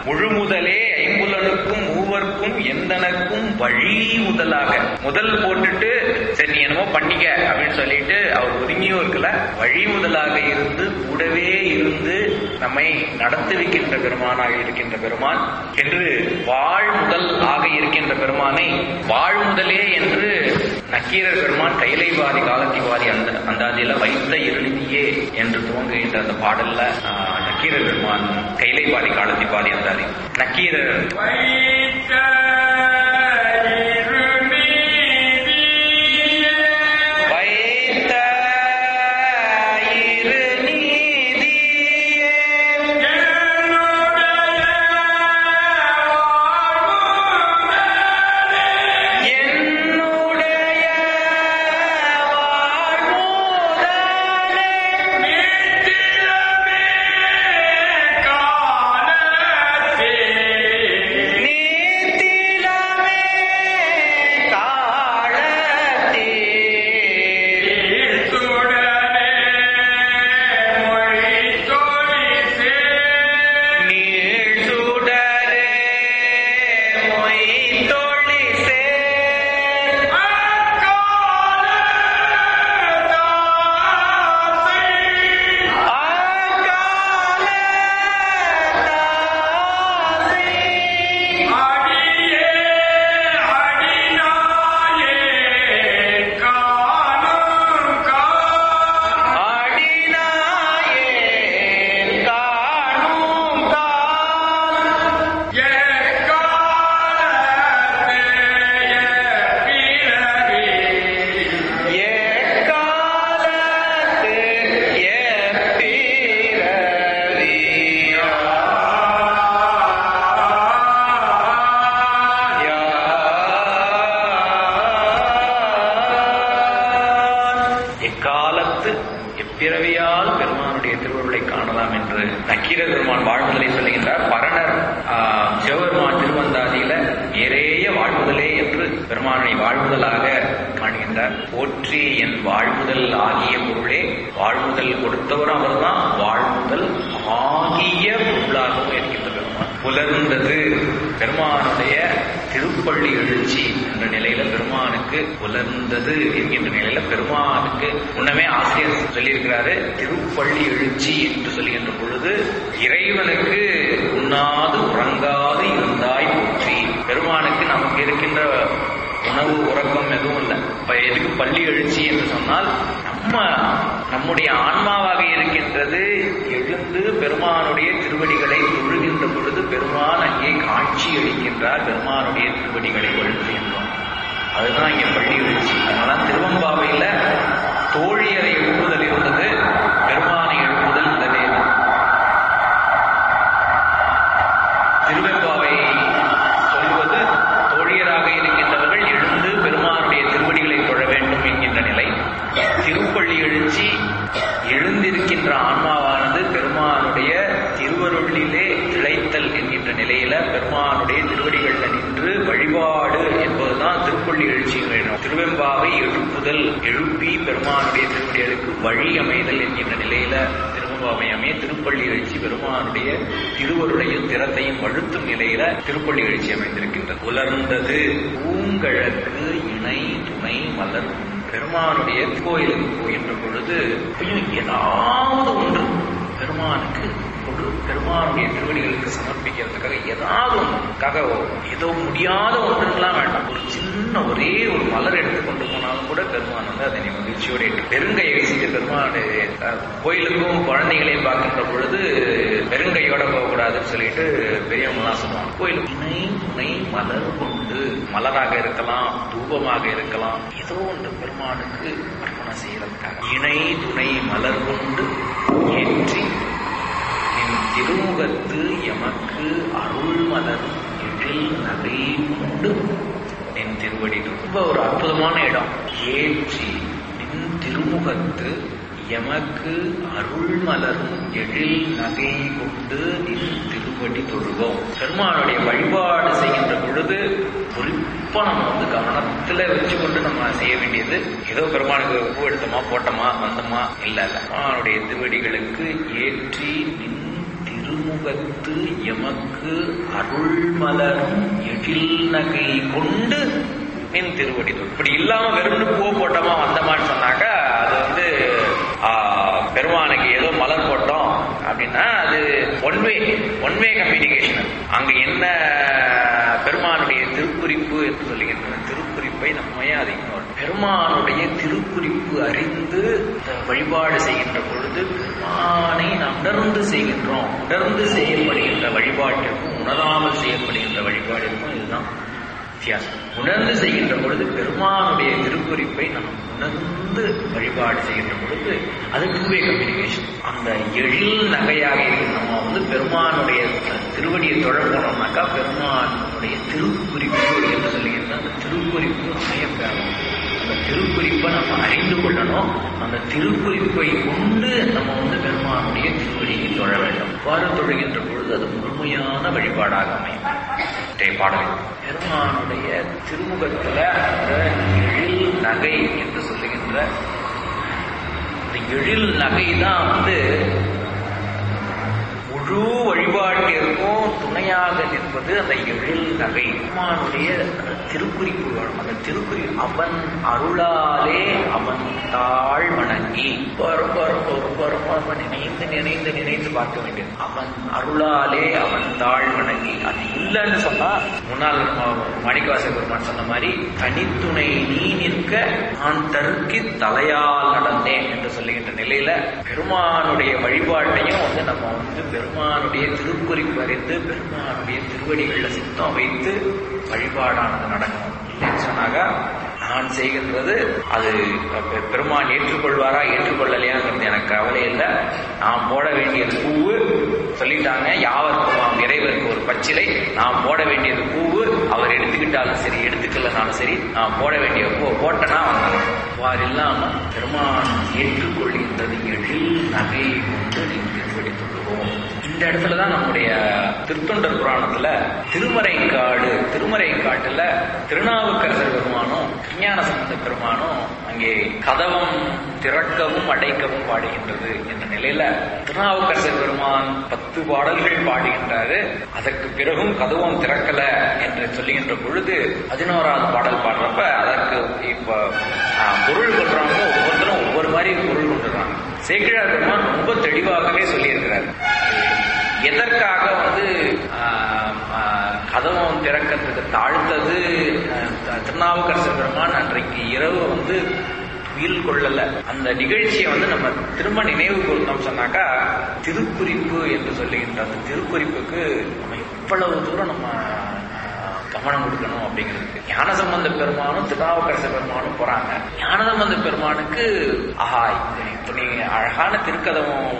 முழுமுதலே ஐம்புலனுக்கும் மூவர்க்கும் எந்தனக்கும் வழி முதலாக. முதல் போட்டுட்டு சரி நீ என்னமோ பண்ணிக்க அப்படின்னு சொல்லிட்டு அவர் ஒதுங்கியும் இருக்கல, வழி முதலாக இருந்து கூடவே இருந்து நம்மை நடத்துவிக்கின்ற பெருமானாக இருக்கின்ற பெருமான் என்று வாழ் முதல் ஆக இருக்கின்ற பெருமானை வாழ்முதலே என்று நக்கீரர் பெருமான் கைலைவாதி காலத்திவாதி அந்தாதியில வைத்த இருளினியே என்று துவங்குகின்ற அந்த பாடல்ல நக்கீரர் பெருமான் கைலைவாதி காலத்திவாதி அந்தாதி நக்கீரர் பிறவியால் பெருமானுடைய திருவருளை காணலாம் என்று நக்கீரர் பெருமான் வாழ்முதலை சொல்லுகின்றார். பரணர் சிவபெருமான் திருவந்தாதியில நிறைய வாழ்முதலே என்று பெருமானை வாழ்முதலாக காணுகின்றார். போற்றி என் வாழ்முதல் ஆகிய பொருளே, வாழ்முதல் கொடுத்தவரும் அவர் தான், வாழ்முதல் ஆகிய பொருளாகவும் இருக்கின்ற பெருமான். புலர்ந்தது பெருமானுடைய திருப்பள்ளி எழுச்சி என்ற நிலையில பெருமானுக்கு புலர்ந்தது என்கின்ற நிலையில பெருமானுக்கு முன்னமே ஆசிரியர் சொல்லியிருக்கிறாரு. திருப்பள்ளி எழுச்சி என்று சொல்லுகின்ற பொழுது இறைவனுக்கு உண்ணாது உறங்காது இருந்தாய் போற்றி. பெருமானுக்கு நமக்கு இருக்கின்ற உணவு உறக்கம் எதுவும் இல்லை. இப்ப எதுக்கு பள்ளி எழுச்சி என்று சொன்னால் நம்முடைய ஆன்மாவாக இருக்கின்றது எழுந்து பெருமானுடைய திருவடிகளை தொழுகின்ற பொழுது பெருமான் அங்கே காட்சி அளிக்கின்றார். பெருமானுடைய திருவடிகளை வழுத்துகின்றோம். அதுதான் இங்கே பள்ளி எழுச்சி. அதனால திருவம்பாவையில தோழியரை எழுப்புதல் இருந்தது, பெருமானை எழுப்புதல் இல்லவே இல்லை. திருவெம்பாவை சொல்வது தோழியராக இருக்கின்றவர்கள் எழுந்து பெருமானுடைய திருவடிகளை தொழ வேண்டும் என்கின்ற நிலை. திருப்பள்ளி எழுச்சி எழுந்திருக்கின்ற ஆன்மாவானது பெருமானுடைய திருவருளிலே திளைத்தல் என்கின்ற நிலையில பெருமானுடைய திருவடிகள் நின்று வழிபாடு என்பதுதான் திருப்பள்ளி எழுச்சி வேணும். திருவெம்பாவை எழுப்புதல், எழுப்பி பெருமானுடைய திருவடிகளுக்கு வழி அமைதல் என்கின்ற நிலையில திருவெம்பாவை அமைய திருப்பள்ளி எழுச்சி பெருமானுடைய திருவருளையும் திறத்தையும் வழுத்தும் நிலையில திருப்பள்ளி எழுச்சி அமைந்திருக்கின்றது. உலர்ந்தது பூங்கழற்கு இணை துணை மலர். பெருமானுடைய கோயிலுக்கு போகின்ற பொழுது ஏதாவது ஒன்று பெருமானுக்கு பெருமானுடைய திருவடிகளுக்கு சமர்ப்பிக்கிறதுக்காக ஏதாவது ஒன்றுக்காக ஏதோ முடியாத ஒன்றுலாம் வேண்டாம், ஒரு சின்ன ஒரே ஒரு மலர் எடுத்து கொண்டு போனாலும் கூட பெருமான் வந்து அதை மகிழ்ச்சியோட பெருங்கையை வீசிட்டு பெருமானுடைய கோயிலுக்கும் குழந்தைகளையும் பார்க்கின்ற பொழுது பெருங்கையோட போகக்கூடாதுன்னு சொல்லிட்டு பெரியவங்களாம் சொல்லுவாங்க. கோயிலுக்கு இணை துணை மலர் கொண்டு, மலராக இருக்கலாம், தூபமாக இருக்கலாம், ஏதோ ஒன்று பெருமானுக்கு அர்ப்பணம் செய்யறதுக்காக இணை துணை மலர் கொண்டு ஏற்றி திருமுகத்து எமக்கு அருள் மலரும் எழில் நகை கொண்டு நின் திருவடி. ரொம்ப ஒரு அற்புதமான இடம். ஏற்றி நின் திருமுகத்து எமக்கு அருள் மலரும் எழில் நகை கொண்டு நின் திருவடி தொழுவோம். பெருமானுடைய வழிபாடு செய்கின்ற பொழுது குறிப்பா நம்ம வந்து கவனத்துல வச்சு கொண்டு நம்ம செய்ய வேண்டியது ஏதோ பெருமானுக்கு பூ எடுத்தோமா போட்டோமா வந்தோமா இல்ல. பெருமானுடைய திருவடிகளுக்கு ஏற்றி நின் திருமுக திருமுகத்து எமக்கு அருள் மலரும் எழில் நகை கொண்டு நின் திருவடி. இப்படி இல்லாம வெறும் பூ போட்டோமா வந்தமான்னு சொன்னாக்கா அது வந்து பெருமானுக்கு ஏதோ மலர் போட்டோம் அப்படின்னா அது ஒன்வே கம்யூனிகேஷன். அங்க என்ன பெருமானுடைய திருக்குறிப்பு என்று சொல்லுகின்றன. திருக்குறிப்பை நம்மையே அதை பெருமானுடைய திருக்குறிப்பு அறிந்து வழிபாடு செய்கின்ற பொழுது பெருமானை நாம் உணர்ந்து செய்கின்றோம். உணர்ந்து செய்யப்படுகின்ற வழிபாட்டிற்கும் உணராமல் செய்யப்படுகின்ற வழிபாட்டிற்கும் இதுதான் வித்தியாசம். உணர்ந்து செய்கின்ற பொழுது பெருமானுடைய திருக்குறிப்பை நாம் உணர்ந்து வழிபாடு செய்கின்ற பொழுது அது டூவே கம்யூனிகேஷன். அந்த எழில் நகையாக இருக்கு. நம்ம வந்து பெருமானுடைய திருவடியை தொழ போனோம்னாக்கா பெருமானுடைய திருக்குறிப்பு என்று சொல்லுகின்ற அந்த திருக்குறிப்பு அமையப்பெறணும். அந்த திருக்குறிப்பை நம்ம அறிந்து கொள்ளணும். அந்த திருக்குறிப்பை கொண்டு நம்ம வந்து பெருமானுடைய திருவடியை தொழ வேண்டும். அவ்வாறு தொழுகின்ற பொழுது அது முழுமையான வழிபாடாக அமையும். பாடல் பெருமானுடைய திருமுகத்துல எழில் நகை என்று சொல்லுகின்ற இந்த எழில் நகை தான் வந்து முழு வழிபாட்டிற்கும் துணையாக நிற்பது அந்த எழில் நகை. பெருமானுடைய திருக்குறிப்பு வேணும். அந்த திருக்குறிப்பு அவன் அருளாலே அவன் தாழ் வணங்கி ரொம்ப நினைந்து நினைந்து நினைந்து பார்க்க வேண்டியது. அவன் அருளாலே அவன் தாழ் வணங்கி. அது இல்லைன்னு சொன்னா முன்னாள் மாணிக்கவாசக பெருமான் சொன்ன மாதிரி தனித்துணை நீ நிற்க நான் தருக்கி தலையால் நடந்தேன் என்று சொல்லுகின்ற நிலையில பெருமானுடைய வழிபாட்டையும் வந்து நம்ம வந்து பெருமானுடைய திருக்குறிப்பு அறிந்து பெருமானுடைய திருவடிகளில் சித்தம் வைத்து வழிபாடானது நடக்கணும். இல்லைன்னு சொன்னாங்க நான் செய்கின்றது அது பெருமான் ஏற்றுக்கொள்வாரா ஏற்றுக்கொள்ளலையாங்கிறது எனக்கு கவலை இல்லை. நாம் போட வேண்டியது பூவு சொல்லிட்டாங்க. யாவருக்கும் இறைவருக்கு ஒரு பச்சிலை. நாம் போட வேண்டியது பூவு. அவர் எடுத்துக்கிட்டாலும் சரி எடுத்துக்கலனாலும் சரி நாம் போட வேண்டிய பூ போட்டனா வந்தாங்க. அவ்வாறு இல்லாம பெருமான் ஏற்றுக்கொள்கின்றது எழில் நகை கொண்டு நீங்கள் வெடித்துள்ளோம். இந்த இடத்துலதான் நம்முடைய திருத்தொண்டர் புராணத்துல திருமறைக்காட்டுல திருநாவுக்கரசர் பெருமானும் திருஞான சம்பந்த பெருமானும் அங்கே கதவம் திறக்கவும் அடைக்கவும் பாடுகின்றது என்ற நிலையில திருநாவுக்கரசர் பெருமான் 10 பாடல்கள் பாடுகின்றாரு. அதற்கு பிறகும் கதவம் திறக்கல என்று சொல்லுகின்ற பொழுது 11வது பாடல் பாடுறப்ப அதற்கு இப்ப பொருள் கொள்றாங்க. ஒவ்வொருத்தரும் ஒவ்வொரு மாதிரி பொருள் கொண்டுறாங்க. சேக்கிழார் பெருமான் ரொம்ப தெளிவாகவே சொல்லியிருக்கிறார். எதற்காக வந்து கதவம் திறக்கிறதுக்கு தாழ்த்தது திருநாவுக்கரசர் பெருமான் அன்றைக்கு இரவு வந்து துயில் கொள்ளல. அந்த நிகழ்ச்சியை வந்து நம்ம திரும்ப நினைவு கூர்ந்தோம் சொன்னாக்கா திருக்குறிப்பு என்று சொல்லுகின்ற அந்த திருக்குறிப்புக்கு நம்ம இவ்வளவு தூரம் நம்ம கவனம் கொடுக்கணும் அப்படிங்கிறதுக்கு. ஞானசம்பந்த பெருமானும் திருநாவுக்கரசர் பெருமானும் போறாங்க. ஞானசம்பந்த பெருமானுக்கு இப்படி அழகான திருக்கதவம்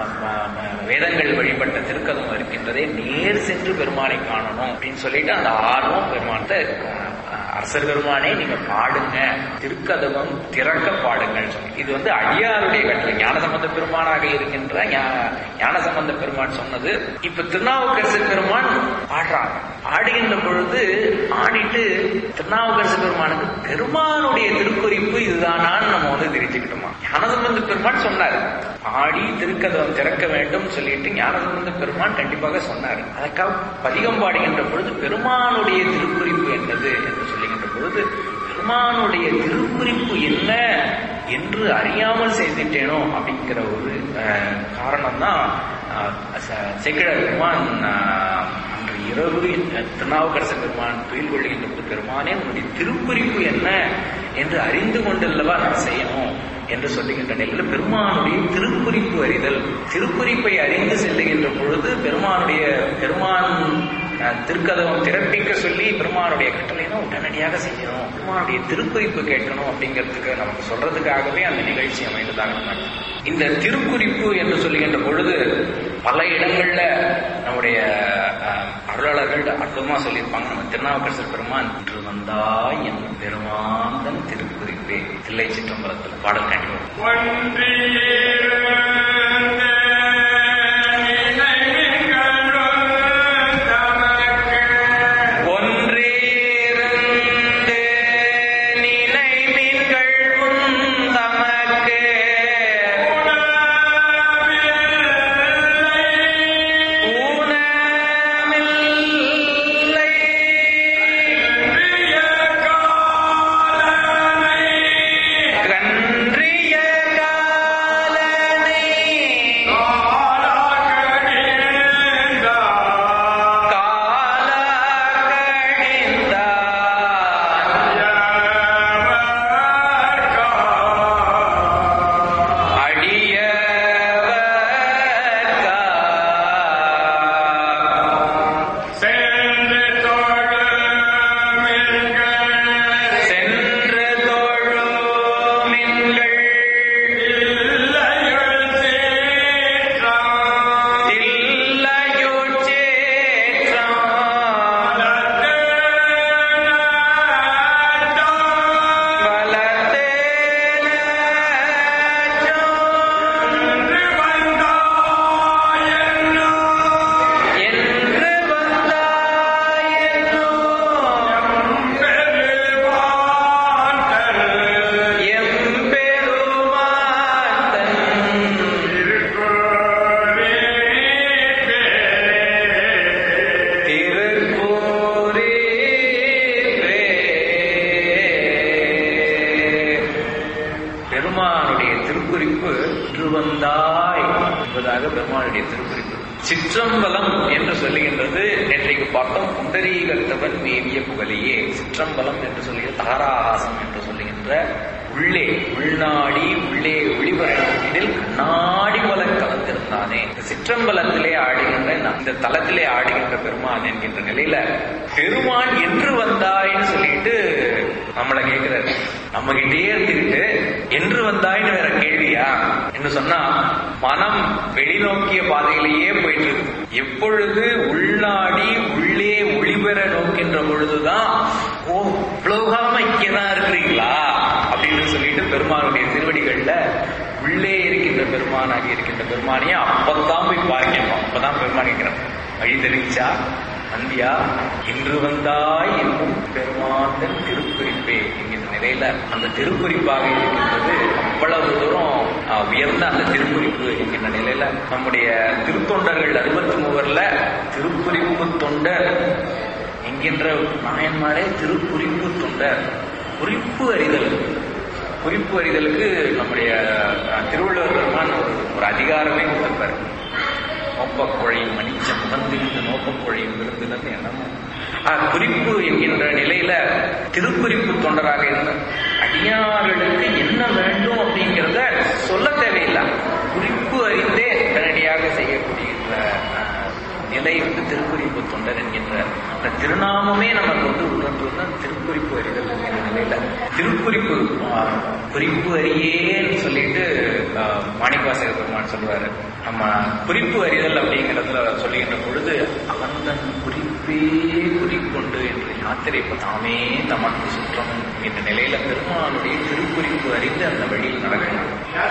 வேதங்கள் வழிபட்ட திருக்கதவம் இருக்கின்றதே நேர் சென்று பெருமானை காணணும் அப்படின்னு சொல்லிட்டு அந்த ஆர்வம் பெருமானத்தை அரசர் பெருமானே நீங்க பாடுங்க திருக்கதவம் திறக்க பாடுங்கள் சொல்லி. இது வந்து அடியாருடைய கட்டளை. ஞானசம்பந்த பெருமானாக இருக்கின்ற ஞானசம்பந்த பெருமான் சொன்னது. இப்ப திருநாவுக்கரசர் பெருமான் பாடுறாங்க. ஆடுகின்ற பொழுது ஆடிட்டு திருநாவுக்கரசர் பெருமானுக்கு பெருமானுடைய திருக்குறிப்பு இதுதானான்னு நம்ம வந்து தெரிஞ்சுக்கிட்டோமா. ஞானசம்பந்த பெருமான் சொன்னார் ஆடி திருக்கதவம் திறக்க வேண்டும் சொல்லிட்டு ஞானசம்பந்த பெருமான் கண்டிப்பாக சொன்னார். அதற்காக பதிகம் பாடுகின்ற பொழுது பெருமானுடைய திருக்குறிப்பு என்னது என்று சொல்லுகின்ற பொழுது பெருமானுடைய திருக்குறிப்பு என்ன என்று அறியாமல் செய்துட்டேனோ அப்படிங்கிற ஒரு காரணம் தான் சேக்கிழார் பெருமான் அன்று இரவு திருநாவுக்கரசர் பெருமான் துயில் கொள்கின்ற போது பெருமானே உன்னுடைய திருக்குறிப்பு என்ன என்று அறிந்து கொண்டல்லவா நான் செய்யணும் என்று சொல்லுகின்ற நிலையில் பெருமானுடைய திருக்குறிப்பு அறிதல். திருக்குறிப்பை அறிந்து செல்லுகின்ற பொழுது பெருமான் திருக்கதவம் திறப்பிக்க சொல்லி பெருமானுடைய கட்டளைனா உடனடியாக செய்யணும். பெருமானுடைய திருக்குறிப்பு கேட்கணும் அப்படிங்கிறதுக்கு நமக்கு சொல்றதுக்காகவே அந்த நிகழ்ச்சி அமைந்ததாக. இந்த திருக்குறிப்பு என்று சொல்லுகின்ற பொழுது பல இடங்கள்ல நம்முடைய அருளாளர்கள் அற்புதமா சொல்லியிருப்பாங்க. நம்ம திருநாவுக்கரசர் பெருமான் இன்று வந்தாய் என் பெருமாந்தன் திருக்குறிப்பே தில்லை சிற்றம்பலத்தில் பாடல் கண்டிப்பாக ஊன பெருமானுடைய திருக்குறிப்பு. சிற்றம்பலம் என்று சொல்லுகின்றது நேற்றைக்கு பார்த்தோம், புண்டரீகத்தவன் மேவிய புகழையே. சிற்றம்பலம் என்று சொல்லுகிற தாராகாசம் என்று சொல்லுகின்ற உள்ளே உள்நாடி உள்ளே ஒளிபரப்பில் கண்ணாடி போல கலந்திருந்தானே. சிற்றம்பலத்திலே ஆடுகின்ற இந்த தலத்திலே ஆடுகின்ற பெருமான் என்கின்ற நிலையில பெருமான் என்று வந்தாயின்னு சொல்லிட்டு நம்மளை கேட்கிறாரு. நம்ம கிட்டே இருந்துகிட்டு என்று வந்தாயின்னு வேற கேள்வியா என்று சொன்னா மனம் வெளிநோக்கிய பாதையிலேயே போயிட்டு இருக்கு. எப்பொழுது உள்நாடி உள்ளே ஒளிபெற நோக்கின்ற பொழுதுதான் ஓ இவ்வளவு காலமா இங்கதான் இருக்கிறீங்களா அப்படின்னு சொல்லிட்டு பெருமானுடைய திருவடிகள்ல உள்ளே இருக்கின்ற பெருமானாகி இருக்கின்ற பெருமானையே அப்பதான் போய் பார்க்கணும். அப்பதான் பெருமான் கேட்கிறான், வழி தெரிவிச்சா அந்தியா இன்று வந்தாய் என்னும் பெருமாந்தன் திருக்குறிப்பே என்கின்ற நிலையில அந்த திருக்குறிப்பாக இருக்கின்றது. அவ்வளவு தூரம் உயர்ந்த அந்த திருக்குறிப்பு என்கின்ற நிலையில நம்முடைய திருத்தொண்டர்கள் 63 திருக்குறிப்பு தொண்டர் என்கின்ற நாயன்மாரே திருக்குறிப்பு தொண்டர். குறிப்பு அறிதல், குறிப்பு அறிதலுக்கு நம்முடைய திருவள்ளுவர் பெருமான் ஒரு அதிகாரமே கொடுத்திருப்பார். நோப்பக்குழையும் மணிச்சம் முகந்திருந்து நோப்பக்குழையும் விருந்தினர் என்னமோ குறிப்பு என்கின்ற நிலையில திருக்குறிப்பு தொண்டராக இருந்த அடியார்களுக்கு என்ன வேண்டும் அப்படிங்கிறத சொல்ல தேவையில்லை, குறிப்பு அறிந்தே உடனடியாக செய்யக்கூடிய நிலை திருக்குறிப்பு தொண்டர் என்கின்ற அந்த திருநாமமே நமக்கு உணர்ந்து திருக்குறிப்பு அறிதல் என்கின்ற நிலையில திருக்குறிப்பு குறிப்பு அறியேன்னு சொல்லிட்டு மாணிக்கவாசக பெருமான் சொல்லுவாரு. நம்ம குறிப்பு அறிதல் அப்படிங்கிறதுல சொல்லுகின்ற பொழுது அவன் தன் குறிப்பே குறிக்கொண்டு என்று யாத்திரை தாமே தமக்கு சுற்றம் என்ற நிலையில பெருமானுடைய திருக்குறிப்பு அறிந்து அந்த வழியில் நடக்கணும்.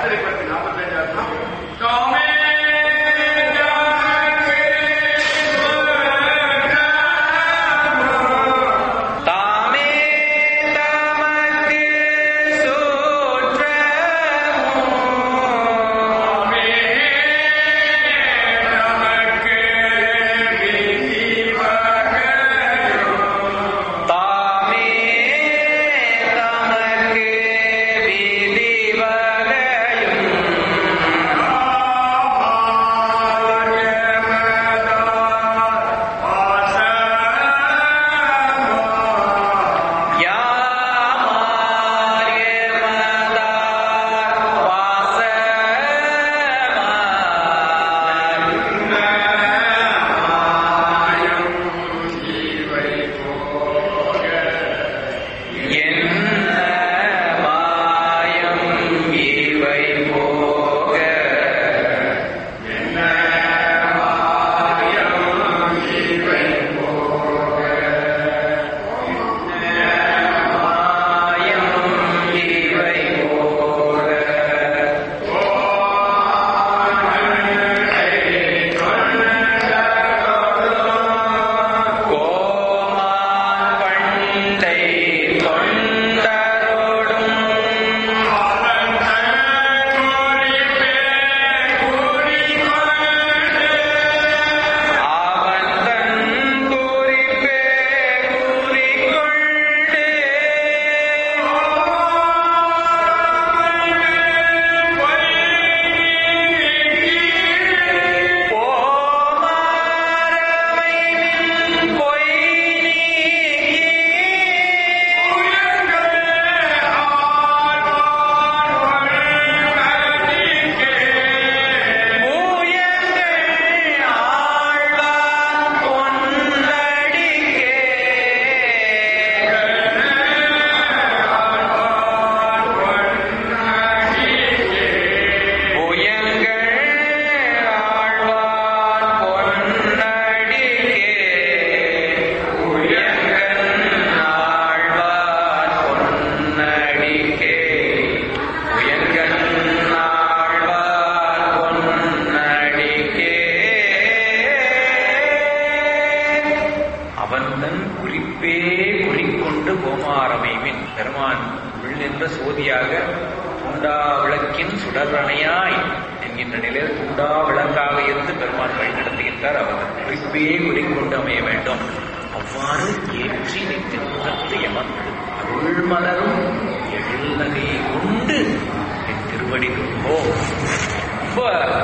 சோதியாக துண்டா விளக்கின் சுடரணையாய் என்கின்ற நிலையில் துண்டா விளக்காக இருந்து பெருமான் வழி நடத்துகின்றார். அவர் குறிப்பே குறிக்கொண்டு அமைய வேண்டும். அவ்வாறு ஏற்றி நிற்கின்றது எமக்கு அருள் மலரும் எழில் நகை கொண்டு என் திருவடிக்கும் ரொம்ப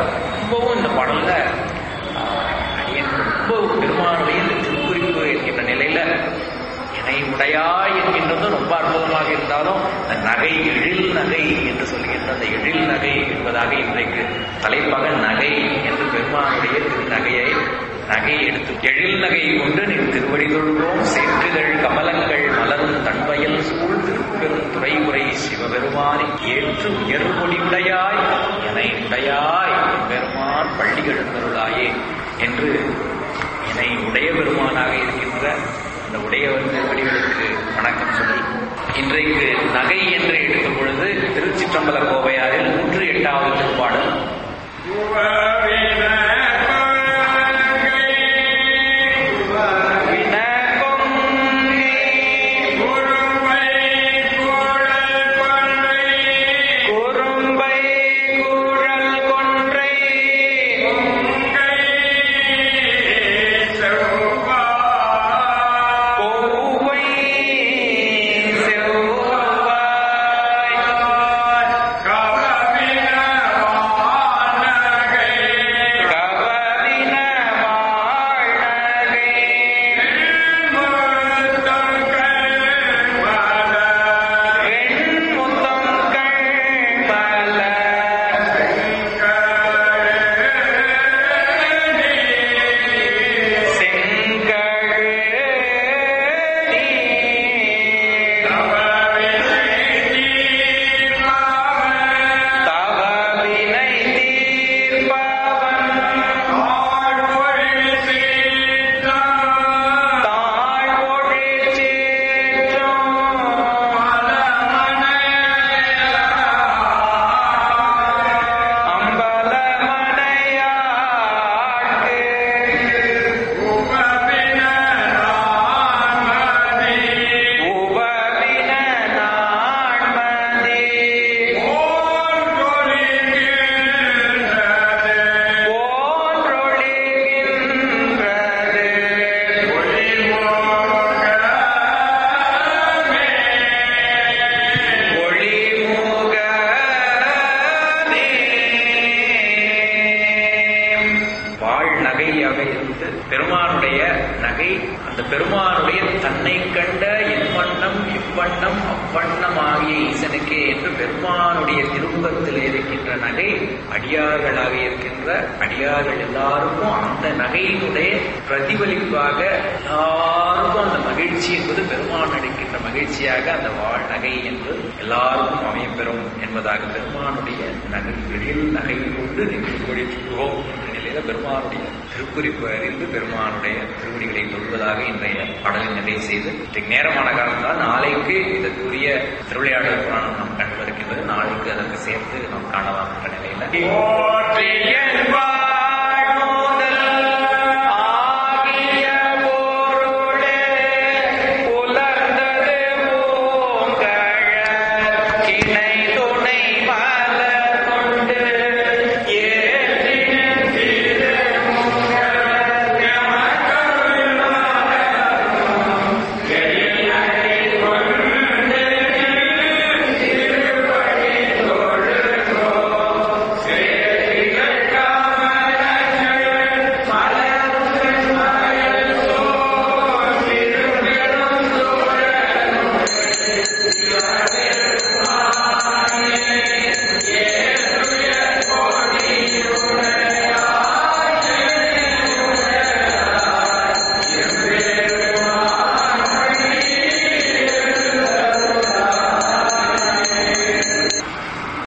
ரொம்பவும் இந்த பாடல்ல ரொம்ப பெருமானுடைய இந்த திருக்குறிப்பு என்கின்ற நிலையில இணை உடையாய் என்கின்றதும் ரொம்ப அற்புதமாக இருந்தாலும் இந்த நகை எழில் நகை என்று சொல்கின்ற அந்த எழில் நகை என்பதாக இன்றைக்கு தலைப்பாக நகை என்று பெருமானுடைய நகையை எடுத்து எழில் நகை கொண்டு நீ திருவடி தொழுவோம் சேற்றுகள் கமலங்கள் மலரும் தன்வயல் சூழ் திருப்பெரும் துறைமுறை சிவபெருமானை ஏற்று உயர்வொளி உடையாய் இணை உடையாய் பெருமான் பள்ளி எழுந்தருளாயே என்று இணை உடைய பெருமானாக இருக்கின்ற அந்த உடையவர் திருவடிகளுக்கு வணக்கம் சொல்லி இன்றைக்கு நகை என்று எடுக்கும் பொழுது திருச்சிற்றம்பல கோவையாரில் 108வது திருப்பாடல் பெருமானுடைய நகை அந்த பெருமானுடைய தன்னை கண்ட எவ்வண்ணம் இவ்வண்ணம் அவ்வண்ணமாகிய ஈசனுக்கே என்று பெருமானுடைய திருமுகத்தில் இருக்கின்ற நகை அடியார்களாக இருக்கின்ற அடியார்கள் எல்லாருக்கும் அந்த நகையினுடைய பிரதிபலிப்பாக எல்லாருக்கும் அந்த மகிழ்ச்சி என்பது பெருமான் அளிக்கின்ற மகிழ்ச்சியாக அந்த வாழ் நகை என்று எல்லாருக்கும் அமையப்பெறும் என்பதாக பெருமானுடைய நகை எழில் நகை கொண்டு நிகழ்ச்சியோம் என்ற நிலையில பெருமானுடைய திருக்குறிப்பு அறிந்து பெருமானுடைய திருவடிகளை தொழுவதாக இன்றைய பாடலின் நிறைவு செய்து இன்றைக்கு நேரமான காரணத்தால் நாளைக்கு இதற்குரிய திருவிளையாடல் புராணம் நாம் கண்டு வருகின்றது. நாளைக்கு அதற்கு சேர்த்து நாம் காணலாம் என்ற நிலையில